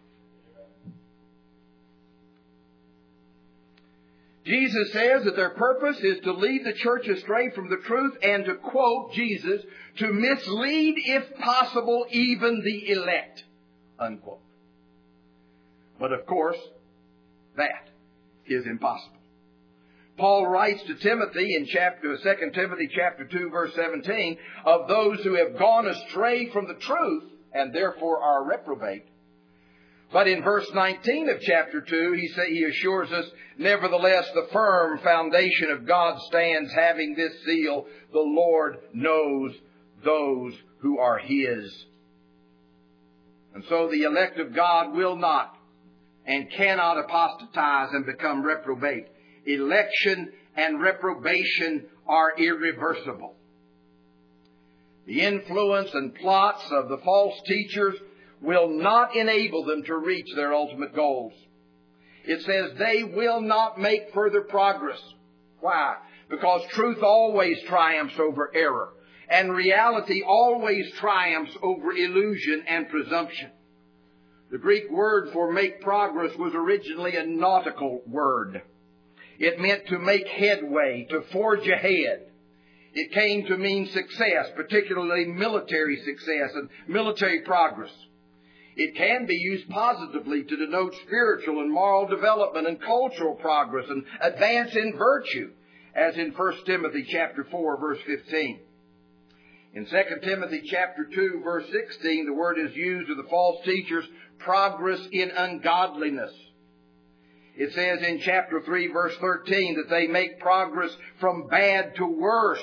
Jesus says that their purpose is to lead the church astray from the truth and to quote Jesus, to mislead, if possible, even the elect. Unquote. But of course, that is impossible. Paul writes to Timothy in chapter Second Timothy chapter two, verse seventeen, of those who have gone astray from the truth and therefore are reprobate. But in verse nineteen of chapter two, he say, he assures us, nevertheless, the firm foundation of God stands, having this seal, the Lord knows those who are His. And so the elect of God will not and cannot apostatize and become reprobate. Election and reprobation are irreversible. The influence and plots of the false teachers will not enable them to reach their ultimate goals. It says they will not make further progress. Why? Because truth always triumphs over error, and reality always triumphs over illusion and presumption. The Greek word for make progress was originally a nautical word. It meant to make headway, to forge ahead. It came to mean success, particularly military success and military progress. It can be used positively to denote spiritual and moral development and cultural progress and advance in virtue, as in First Timothy chapter four, verse fifteen. In Second Timothy chapter two, verse sixteen, the word is used of the false teachers, progress in ungodliness. It says in chapter three, verse thirteen, that they make progress from bad to worse.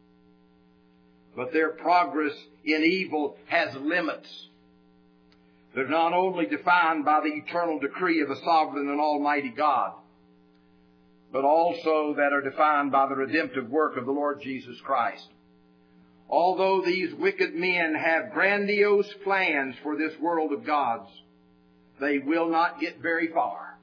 But their progress in evil has limits. They're not only defined by the eternal decree of a sovereign and almighty God, but also that are defined by the redemptive work of the Lord Jesus Christ. Although these wicked men have grandiose plans for this world of God's, they will not get very far.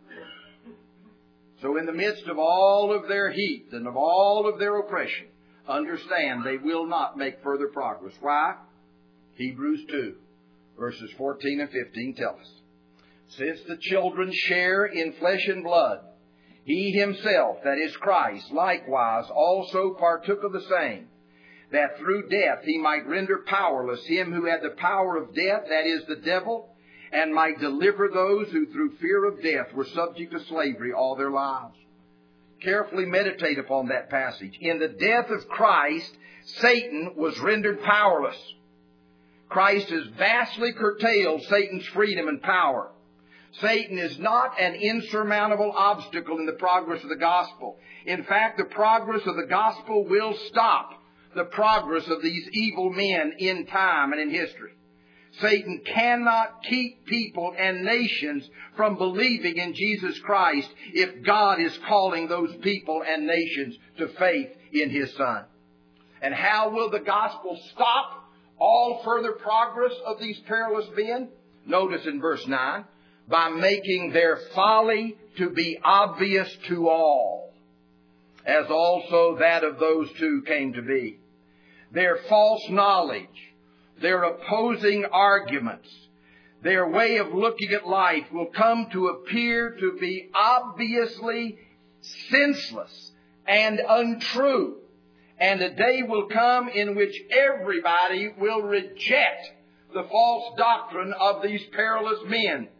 So in the midst of all of their heat and of all of their oppression, understand they will not make further progress. Why? Hebrews two, verses fourteen and fifteen tell us. Since the children share in flesh and blood, He Himself, that is Christ, likewise also partook of the same, that through death He might render powerless him who had the power of death, that is the devil, and might deliver those who through fear of death were subject to slavery all their lives. Carefully meditate upon that passage. In the death of Christ, Satan was rendered powerless. Christ has vastly curtailed Satan's freedom and power. Satan is not an insurmountable obstacle in the progress of the gospel. In fact, the progress of the gospel will stop the progress of these evil men in time and in history. Satan cannot keep people and nations from believing in Jesus Christ if God is calling those people and nations to faith in His Son. And how will the gospel stop all further progress of these perilous men? Notice in verse nine, by making their folly to be obvious to all, as also that of those two came to be. Their false knowledge, their opposing arguments, their way of looking at life will come to appear to be obviously senseless and untrue. And a day will come in which everybody will reject the false doctrine of these perilous men,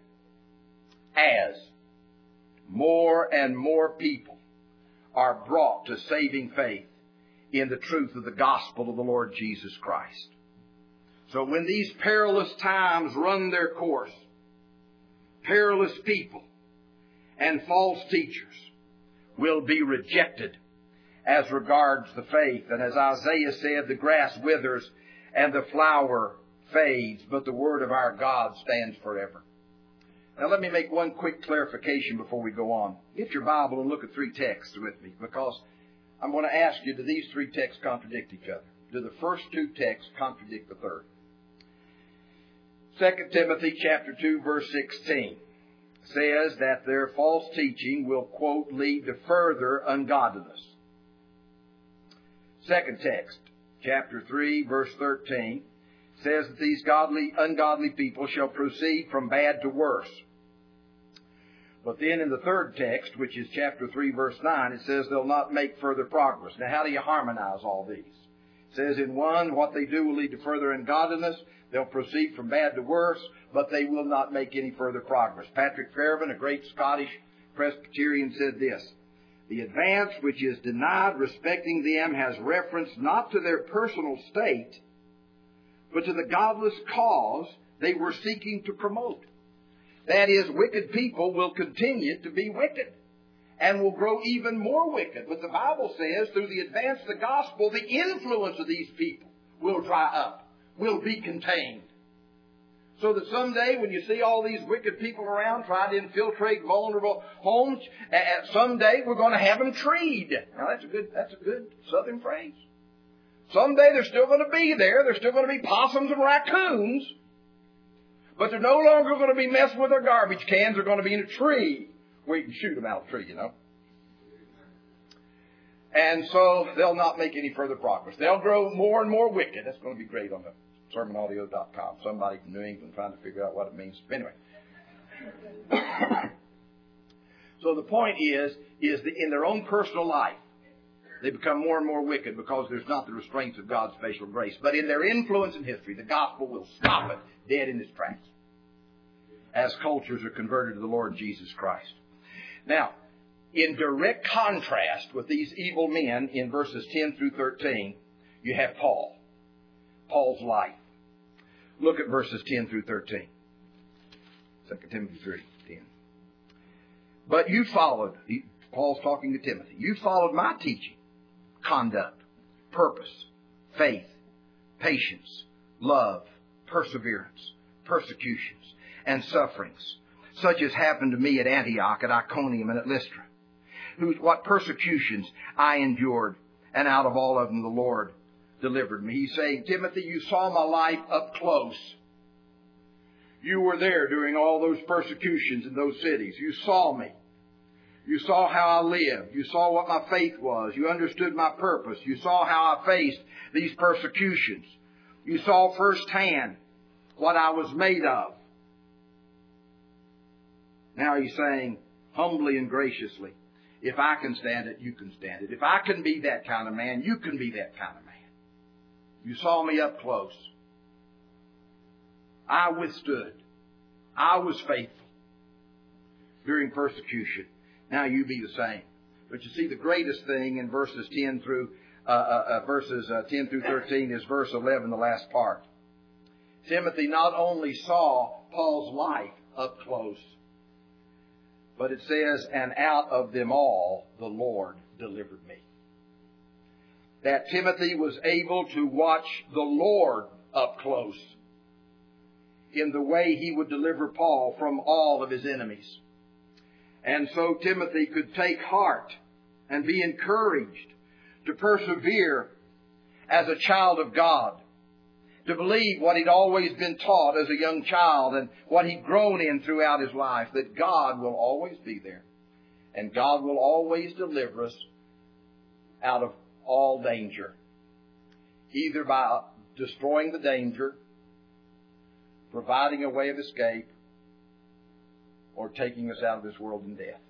as more and more people are brought to saving faith in the truth of the gospel of the Lord Jesus Christ. So when these perilous times run their course, perilous people and false teachers will be rejected as regards the faith. And as Isaiah said, the grass withers and the flower fades, but the word of our God stands forever. Now let me make one quick clarification before we go on. Get your Bible and look at three texts with me, because I'm going to ask you, do these three texts contradict each other? Do the first two texts contradict the third? Second Timothy chapter two, verse sixteen says that their false teaching will, quote, lead to further ungodliness. Second text, chapter three, verse thirteen, says that these godly, ungodly people shall proceed from bad to worse. But then in the third text, which is chapter three, verse nine, it says they'll not make further progress. Now, how do you harmonize all these? It says in one, what they do will lead to further ungodliness. They'll proceed from bad to worse, but they will not make any further progress. Patrick Fairbairn, a great Scottish Presbyterian, said this: the advance which is denied respecting them has reference not to their personal state, but to the godless cause they were seeking to promote. That is, wicked people will continue to be wicked and will grow even more wicked. But the Bible says through the advance of the gospel, the influence of these people will dry up, will be contained. So that someday when you see all these wicked people around trying to infiltrate vulnerable homes, uh, someday we're going to have them treed. Now that's a good, that's a good Southern phrase. Someday they're still going to be there. There's still going to be possums and raccoons. But they're no longer going to be messing with their garbage cans. They're going to be in a tree where you can shoot them out of the tree, you know. And so they'll not make any further progress. They'll grow more and more wicked. That's going to be great on the sermon audio dot com. Somebody from New England trying to figure out what it means. Anyway. So the point is, is that in their own personal life, they become more and more wicked because there's not the restraints of God's special grace. But in their influence in history, the gospel will stop it dead in its tracks as cultures are converted to the Lord Jesus Christ. Now, in direct contrast with these evil men in verses ten through thirteen, you have Paul. Paul's life. Look at verses ten through thirteen. Second Timothy three, ten. But you followed, Paul's talking to Timothy, you followed my teaching, conduct, purpose, faith, patience, love, perseverance, persecutions, and sufferings, such as happened to me at Antioch, at Iconium, and at Lystra. Whose, what persecutions I endured, and out of all of them the Lord delivered me. He's saying, Timothy, you saw my life up close. You were there during all those persecutions in those cities. You saw me. You saw how I lived. You saw what my faith was. You understood my purpose. You saw how I faced these persecutions. You saw firsthand what I was made of. Now he's saying, humbly and graciously, if I can stand it, you can stand it. If I can be that kind of man, you can be that kind of man. You saw me up close. I withstood. I was faithful during persecution. Now you be the same. But you see, the greatest thing in verses ten through uh, uh, uh, verses uh, ten through thirteen is verse eleven, the last part. Timothy not only saw Paul's life up close, but it says, and out of them all the Lord delivered me. That Timothy was able to watch the Lord up close in the way he would deliver Paul from all of his enemies. And so Timothy could take heart and be encouraged to persevere as a child of God, to believe what he'd always been taught as a young child and what he'd grown in throughout his life, that God will always be there. And God will always deliver us out of all danger, either by destroying the danger, providing a way of escape, or taking us out of this world in death.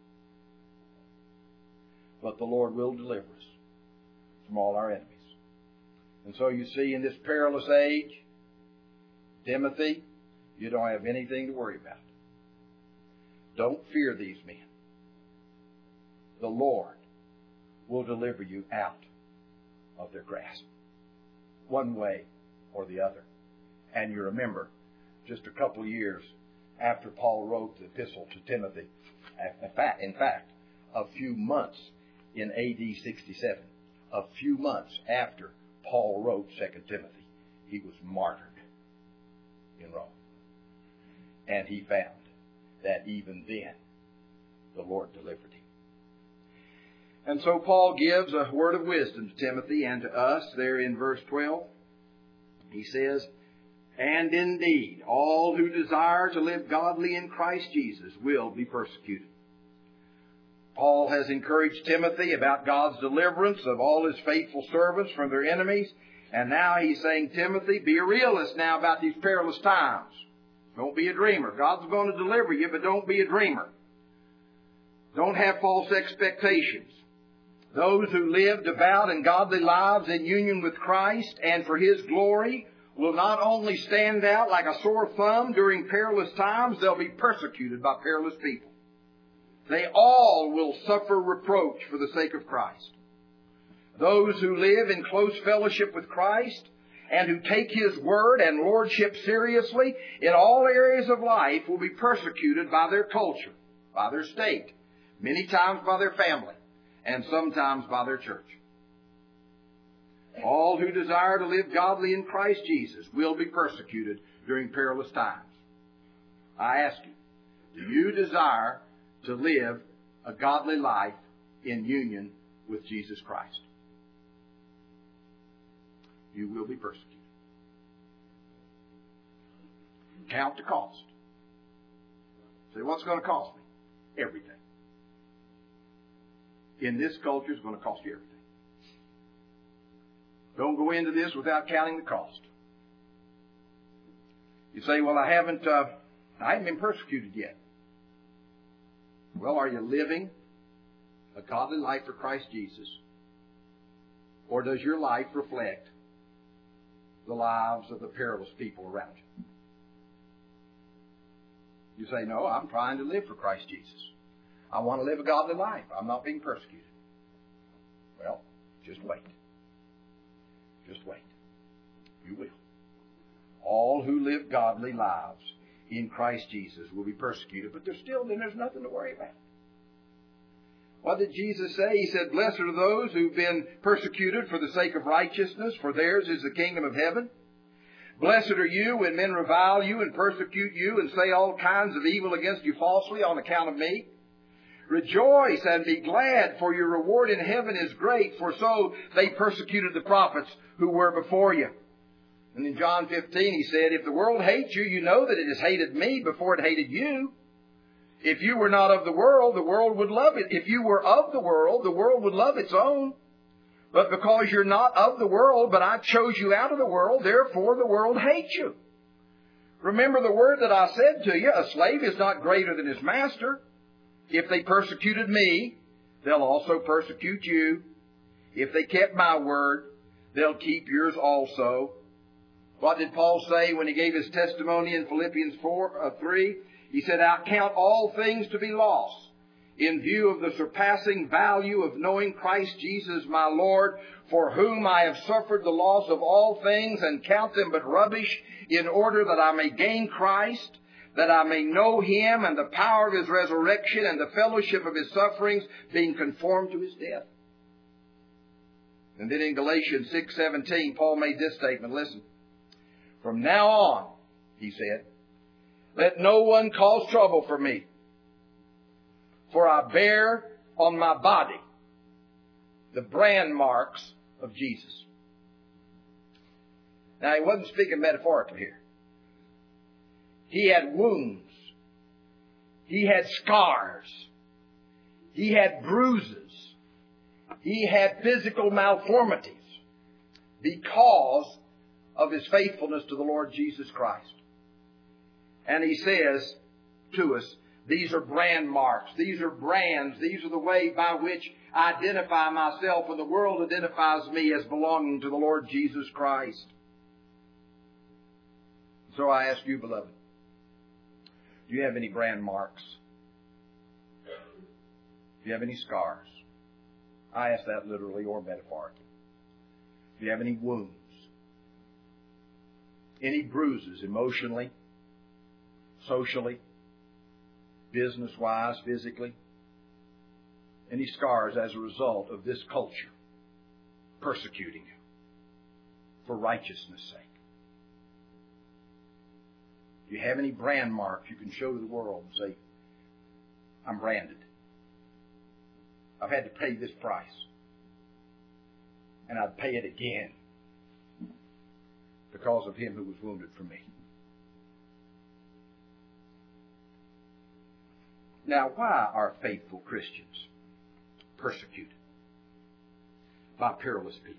But the Lord will deliver us from all our enemies. And so you see, in this perilous age, Timothy, you don't have anything to worry about. Don't fear these men. The Lord will deliver you out of their grasp, one way or the other. And you remember, just a couple of years after Paul wrote the epistle to Timothy, in fact, in fact, a few months in A D sixty-seven, a few months after Paul wrote Second Timothy, he was martyred in Rome. And he found that even then, the Lord delivered him. And so Paul gives a word of wisdom to Timothy and to us there in verse twelve. He says, and indeed, all who desire to live godly in Christ Jesus will be persecuted. Paul has encouraged Timothy about God's deliverance of all his faithful servants from their enemies. And now he's saying, Timothy, be a realist now about these perilous times. Don't be a dreamer. God's going to deliver you, but don't be a dreamer. Don't have false expectations. Those who live devout and godly lives in union with Christ and for His glory will not only stand out like a sore thumb during perilous times, they'll be persecuted by perilous people. They all will suffer reproach for the sake of Christ. Those who live in close fellowship with Christ and who take His word and lordship seriously in all areas of life will be persecuted by their culture, by their state, many times by their family, and sometimes by their church. All who desire to live godly in Christ Jesus will be persecuted during perilous times. I ask you, do you desire to live a godly life in union with Jesus Christ? you will be persecuted. Count the cost. Say, what's it going to cost me? Everything. In this culture, it's going to cost you everything. Don't go into this without counting the cost. You say, well, I haven't, uh, I haven't been persecuted yet. Well, are you living a godly life for Christ Jesus? Or does your life reflect the lives of the perilous people around you? You say, no, I'm trying to live for Christ Jesus. I want to live a godly life. I'm not being persecuted. Well, just wait. Just wait. You will. All who live godly lives in Christ Jesus will be persecuted, but there's still, then there's nothing to worry about. What did Jesus say? He said, blessed are those who've been persecuted for the sake of righteousness, for theirs is the kingdom of heaven. Blessed are you when men revile you and persecute you and say all kinds of evil against you falsely on account of me. Rejoice and be glad, for your reward in heaven is great, for so they persecuted the prophets who were before you. And in John fifteen he said, if the world hates you, you know that it has hated me before it hated you. If you were not of the world, the world would love it. If you were of the world, the world would love its own. But because you're not of the world, but I chose you out of the world, therefore the world hates you. Remember the word that I said to you, a slave is not greater than his master. If they persecuted me, they'll also persecute you. If they kept my word, they'll keep yours also. What did Paul say when he gave his testimony in Philippians four, uh, three? He said, I count all things to be lost in view of the surpassing value of knowing Christ Jesus my Lord, for whom I have suffered the loss of all things and count them but rubbish, in order that I may gain Christ, that I may know Him and the power of His resurrection and the fellowship of His sufferings, being conformed to His death. And then in Galatians six seventeen, Paul made this statement. Listen. From now on, he said, let no one cause trouble for me, for I bear on my body the brand marks of Jesus. Now, he wasn't speaking metaphorically here. He had wounds. He had scars. He had bruises. He had physical malformities because of his faithfulness to the Lord Jesus Christ. And he says to us, these are brand marks. These are brands. These are the way by which I identify myself, and the world identifies me as belonging to the Lord Jesus Christ. So I ask you, beloved, do you have any brand marks? Do you have any scars? I ask that literally or metaphorically. Do you have any wounds? Any bruises emotionally, socially, business-wise, physically? Any scars as a result of this culture persecuting you for righteousness' sake? Do you have any brand marks you can show to the world and say, I'm branded. I've had to pay this price. And I'd pay it again because of Him who was wounded for me. Now, why are faithful Christians persecuted by perilous people?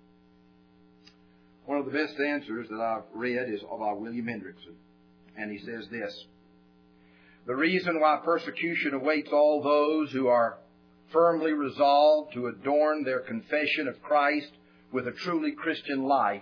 One of the best answers that I've read is by William Hendrickson. And he says this: the reason why persecution awaits all those who are firmly resolved to adorn their confession of Christ with a truly Christian life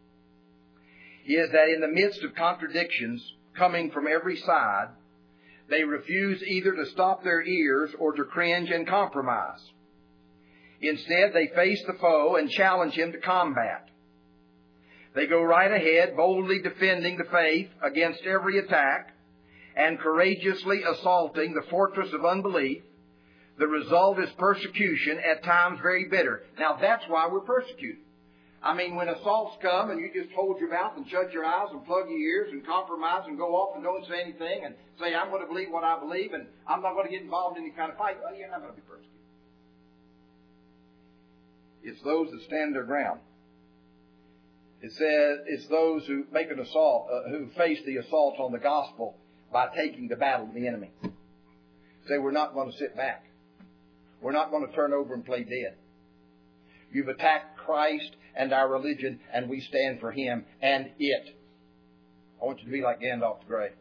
is that in the midst of contradictions coming from every side, they refuse either to stop their ears or to cringe and compromise. Instead, they face the foe and challenge him to combat. They go right ahead, boldly defending the faith against every attack and courageously assaulting the fortress of unbelief. The result is persecution, at times very bitter. Now, that's why we're persecuted. I mean, when assaults come and you just hold your mouth and shut your eyes and plug your ears and compromise and go off and don't say anything and say, I'm going to believe what I believe and I'm not going to get involved in any kind of fight, well, you're not going to be persecuted. It's those that stand their ground It says it's those who make an assault, uh, who face the assaults on the gospel by taking the battle to the enemy. Say, we're not going to sit back. We're not going to turn over and play dead. You've attacked Christ and our religion, and we stand for Him and it. I want you to be like Gandalf the Grey.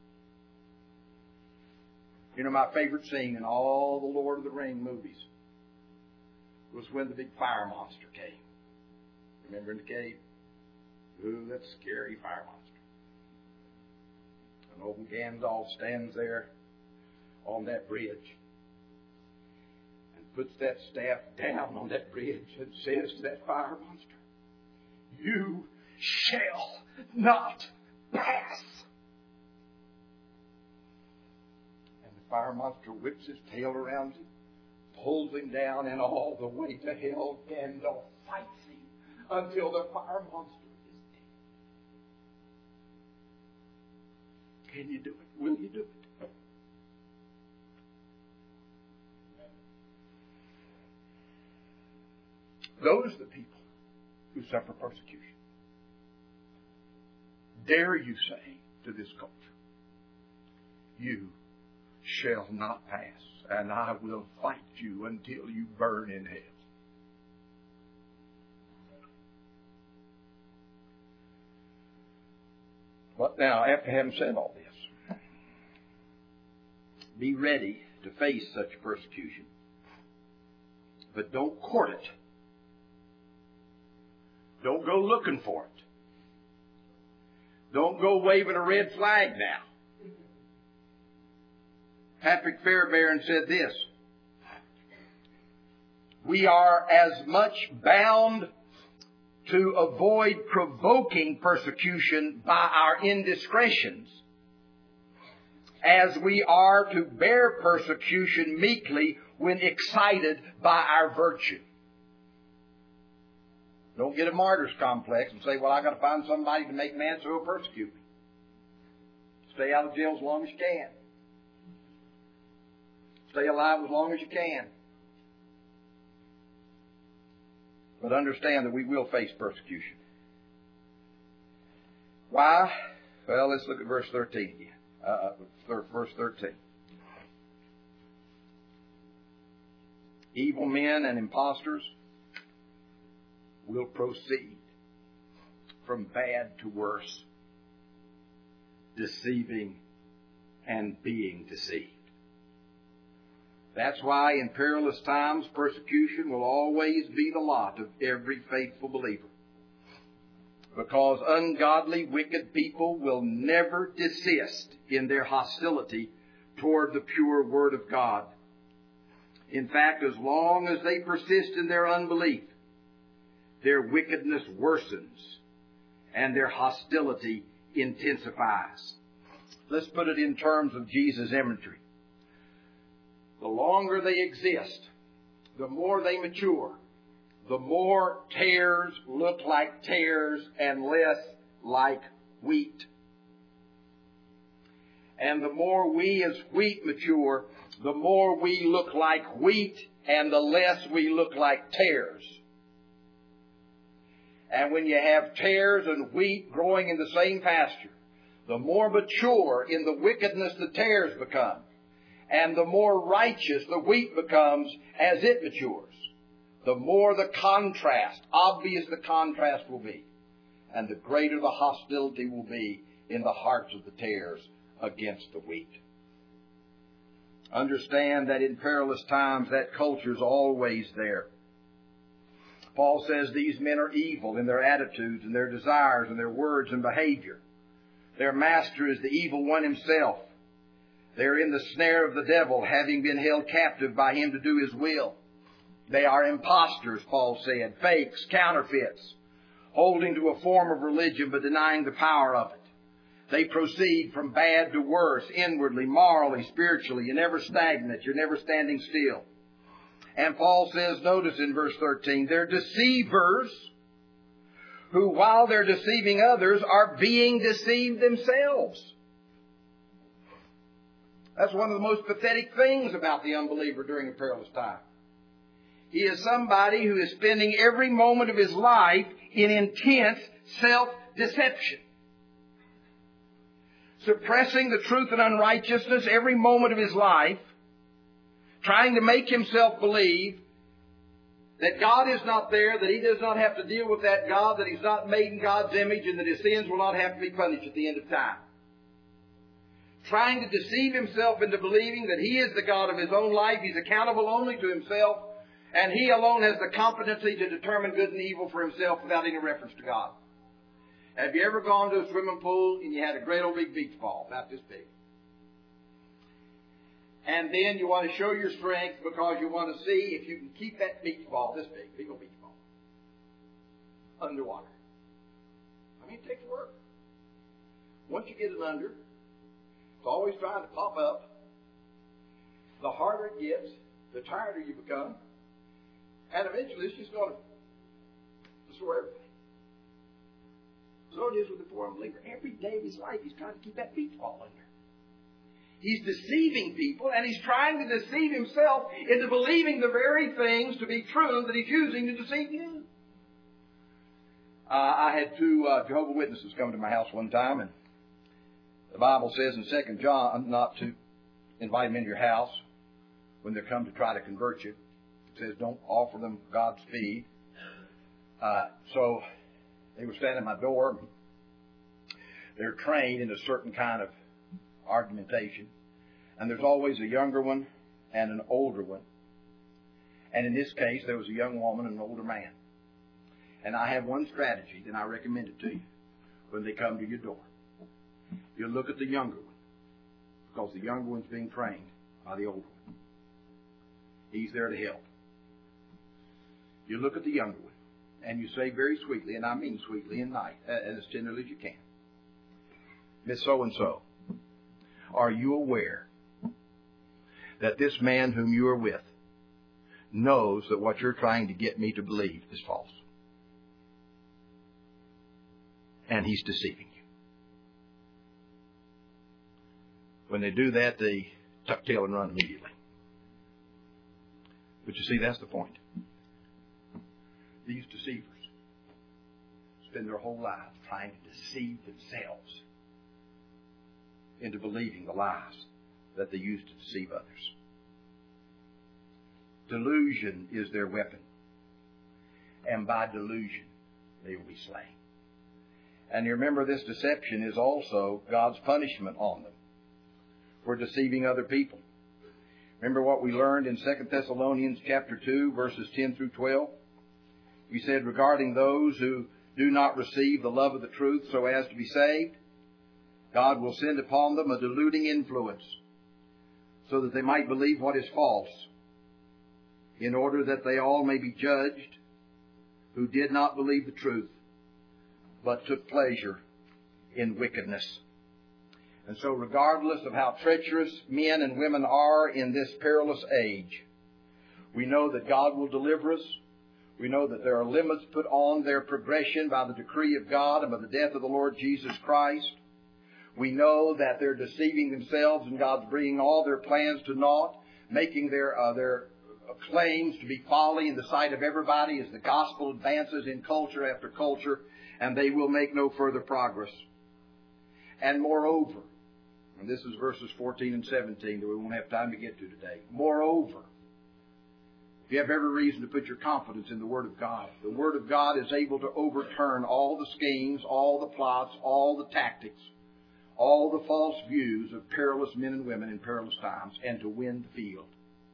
You know, my favorite scene in all the Lord of the Rings movies was when the big fire monster came. Remember in the cave? Ooh, that's a scary fire monster. And old Gandalf stands there on that bridge and puts that staff down on that bridge and says to that fire monster, "You shall not pass." And the fire monster whips his tail around him, pulls him down, and all the way to hell, Gandalf fights him until the fire monster is dead. Can you do it? Will you do it? Those are the people who suffer persecution. Dare you say to this culture, "You shall not pass, and I will fight you until you burn in hell." But now, after having said all this, be ready to face such persecution, but don't court it. Don't go looking for it. Don't go waving a red flag now. Patrick Fairbairn said this: "We are as much bound to avoid provoking persecution by our indiscretions as we are to bear persecution meekly when excited by our virtue." Don't get a martyr's complex and say, "Well, I got to find somebody to make me answer who will persecute me." Stay out of jail as long as you can. Stay alive as long as you can. But understand that we will face persecution. Why? Well, let's look at verse thirteen again. Uh, verse thirteen. Evil men and impostors will proceed from bad to worse, deceiving and being deceived. That's why in perilous times, persecution will always be the lot of every faithful believer. Because ungodly, wicked people will never desist in their hostility toward the pure Word of God. In fact, as long as they persist in their unbelief, their wickedness worsens and their hostility intensifies. Let's put it in terms of Jesus' imagery. The longer they exist, the more they mature, the more tares look like tares and less like wheat. And the more we as wheat mature, the more we look like wheat and the less we look like tares. And when you have tares and wheat growing in the same pasture, the more mature in the wickedness the tares become, and the more righteous the wheat becomes as it matures, the more the contrast, obvious the contrast will be, and the greater the hostility will be in the hearts of the tares against the wheat. Understand that in perilous times that culture is always there. Paul says these men are evil in their attitudes and their desires and their words and behavior. Their master is the evil one himself. They're in the snare of the devil, having been held captive by him to do his will. They are impostors, Paul said, fakes, counterfeits, holding to a form of religion but denying the power of it. They proceed from bad to worse, inwardly, morally, spiritually. You're never stagnant. You're never standing still. And Paul says, notice in verse thirteen, they're deceivers who, while they're deceiving others, are being deceived themselves. That's one of the most pathetic things about the unbeliever during a perilous time. He is somebody who is spending every moment of his life in intense self-deception. Suppressing the truth and unrighteousness every moment of his life, trying to make himself believe that God is not there, that he does not have to deal with that God, that he's not made in God's image, and that his sins will not have to be punished at the end of time. Trying to deceive himself into believing that he is the God of his own life, he's accountable only to himself, and he alone has the competency to determine good and evil for himself without any reference to God. Have you ever gone to a swimming pool and you had a great old big beach ball, about this big? And then you want to show your strength because you want to see if you can keep that beach ball, this big, big old beach ball, underwater. I mean, it takes work. Once you get it under, it's always trying to pop up. The harder it gets, the tireder you become. And eventually it's just going to destroy everything. So it is with the poor unbeliever. Every day of his life he's trying to keep that beach ball under. He's deceiving people, and he's trying to deceive himself into believing the very things to be true that he's using to deceive you. Uh, I had two uh, Jehovah's Witnesses come to my house one time, and the Bible says in Second John not to invite them into your house when they come to try to convert you. It says don't offer them God's feed. Uh, so they were standing at my door. They're trained in a certain kind of argumentation. And there's always a younger one and an older one. And in this case, there was a young woman and an older man. And I have one strategy, and I recommend it to you when they come to your door. You look at the younger one, because the younger one's being trained by the older one. He's there to help. You look at the younger one, and you say very sweetly, and I mean sweetly and nice, as tenderly as you can, Miss So-and-so, are you aware that this man whom you are with knows that what you're trying to get me to believe is false? And he's deceiving you. When they do that, they tuck tail and run immediately. But you see, that's the point. These deceivers spend their whole lives trying to deceive themselves into believing the lies that they use to deceive others. Delusion is their weapon. And by delusion, they will be slain. And you remember, this deception is also God's punishment on them for deceiving other people. Remember what we learned in Second Thessalonians chapter two, verses ten through twelve? We said regarding those who do not receive the love of the truth so as to be saved, God will send upon them a deluding influence so that they might believe what is false, in order that they all may be judged who did not believe the truth, but took pleasure in wickedness. And so regardless of how treacherous men and women are in this perilous age, we know that God will deliver us. We know that there are limits put on their progression by the decree of God and by the death of the Lord Jesus Christ. We know that they're deceiving themselves and God's bringing all their plans to naught, making their uh, their claims to be folly in the sight of everybody as the gospel advances in culture after culture, and they will make no further progress. And moreover, and this is verses fourteen and seventeen that we won't have time to get to today. Moreover, if you have every reason to put your confidence in the Word of God, the Word of God is able to overturn all the schemes, all the plots, all the tactics, all the false views of perilous men and women in perilous times, and to win the field.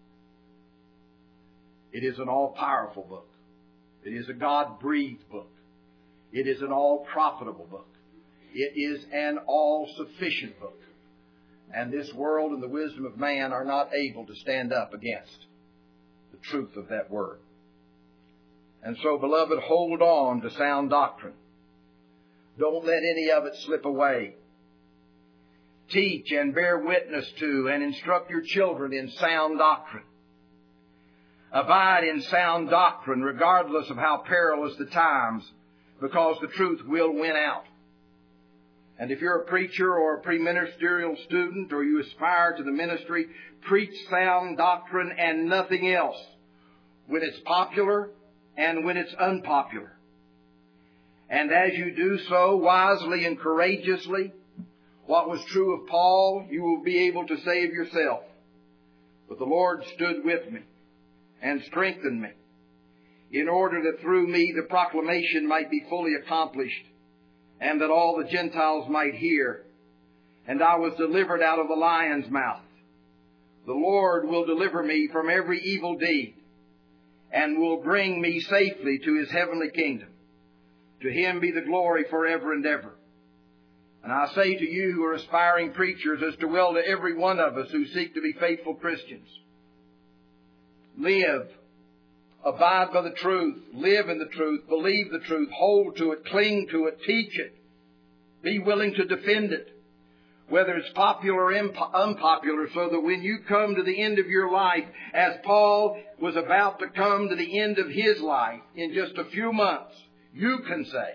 It is an all-powerful book. It is a God-breathed book. It is an all-profitable book. It is an all-sufficient book. And this world and the wisdom of man are not able to stand up against the truth of that word. And so, beloved, hold on to sound doctrine. Don't let any of it slip away. Teach and bear witness to and instruct your children in sound doctrine. Abide in sound doctrine regardless of how perilous the times, because the truth will win out. And if you're a preacher or a pre-ministerial student, or you aspire to the ministry, preach sound doctrine and nothing else when it's popular and when it's unpopular. And as you do so wisely and courageously, what was true of Paul, you will be able to say of yourself. But the Lord stood with me and strengthened me, in order that through me the proclamation might be fully accomplished, and that all the Gentiles might hear. And I was delivered out of the lion's mouth. The Lord will deliver me from every evil deed, and will bring me safely to His heavenly kingdom. To Him be the glory forever and ever. And I say to you who are aspiring preachers, as to well to every one of us who seek to be faithful Christians, live, abide by the truth, live in the truth, believe the truth, hold to it, cling to it, teach it. Be willing to defend it, whether it's popular or impo- unpopular, so that when you come to the end of your life, as Paul was about to come to the end of his life in just a few months, you can say,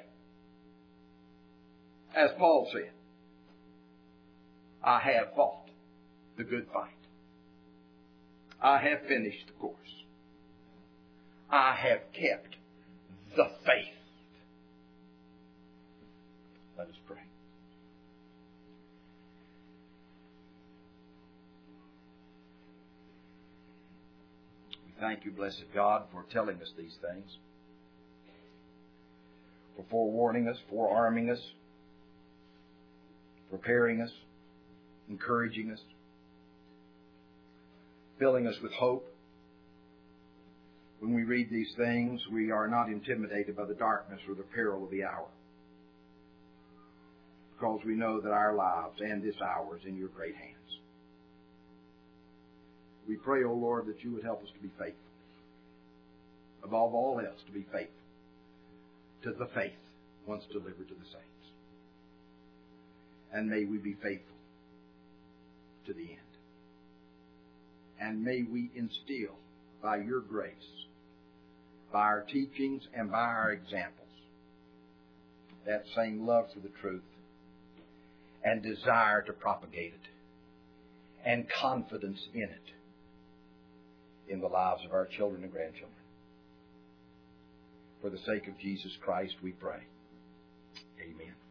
as Paul said, I have fought the good fight. I have finished the course. I have kept the faith. Let us pray. We thank you, blessed God, for telling us these things, for forewarning us, forearming us, preparing us, encouraging us, filling us with hope. When we read these things, we are not intimidated by the darkness or the peril of the hour, because we know that our lives and this hour is in your great hands. We pray, O Lord, that you would help us to be faithful. Above all else, to be faithful to the faith once delivered to the saints. And may we be faithful to the end. And may we instill by your grace, by our teachings and by our examples, that same love for the truth and desire to propagate it and confidence in it in the lives of our children and grandchildren. For the sake of Jesus Christ, we pray. Amen.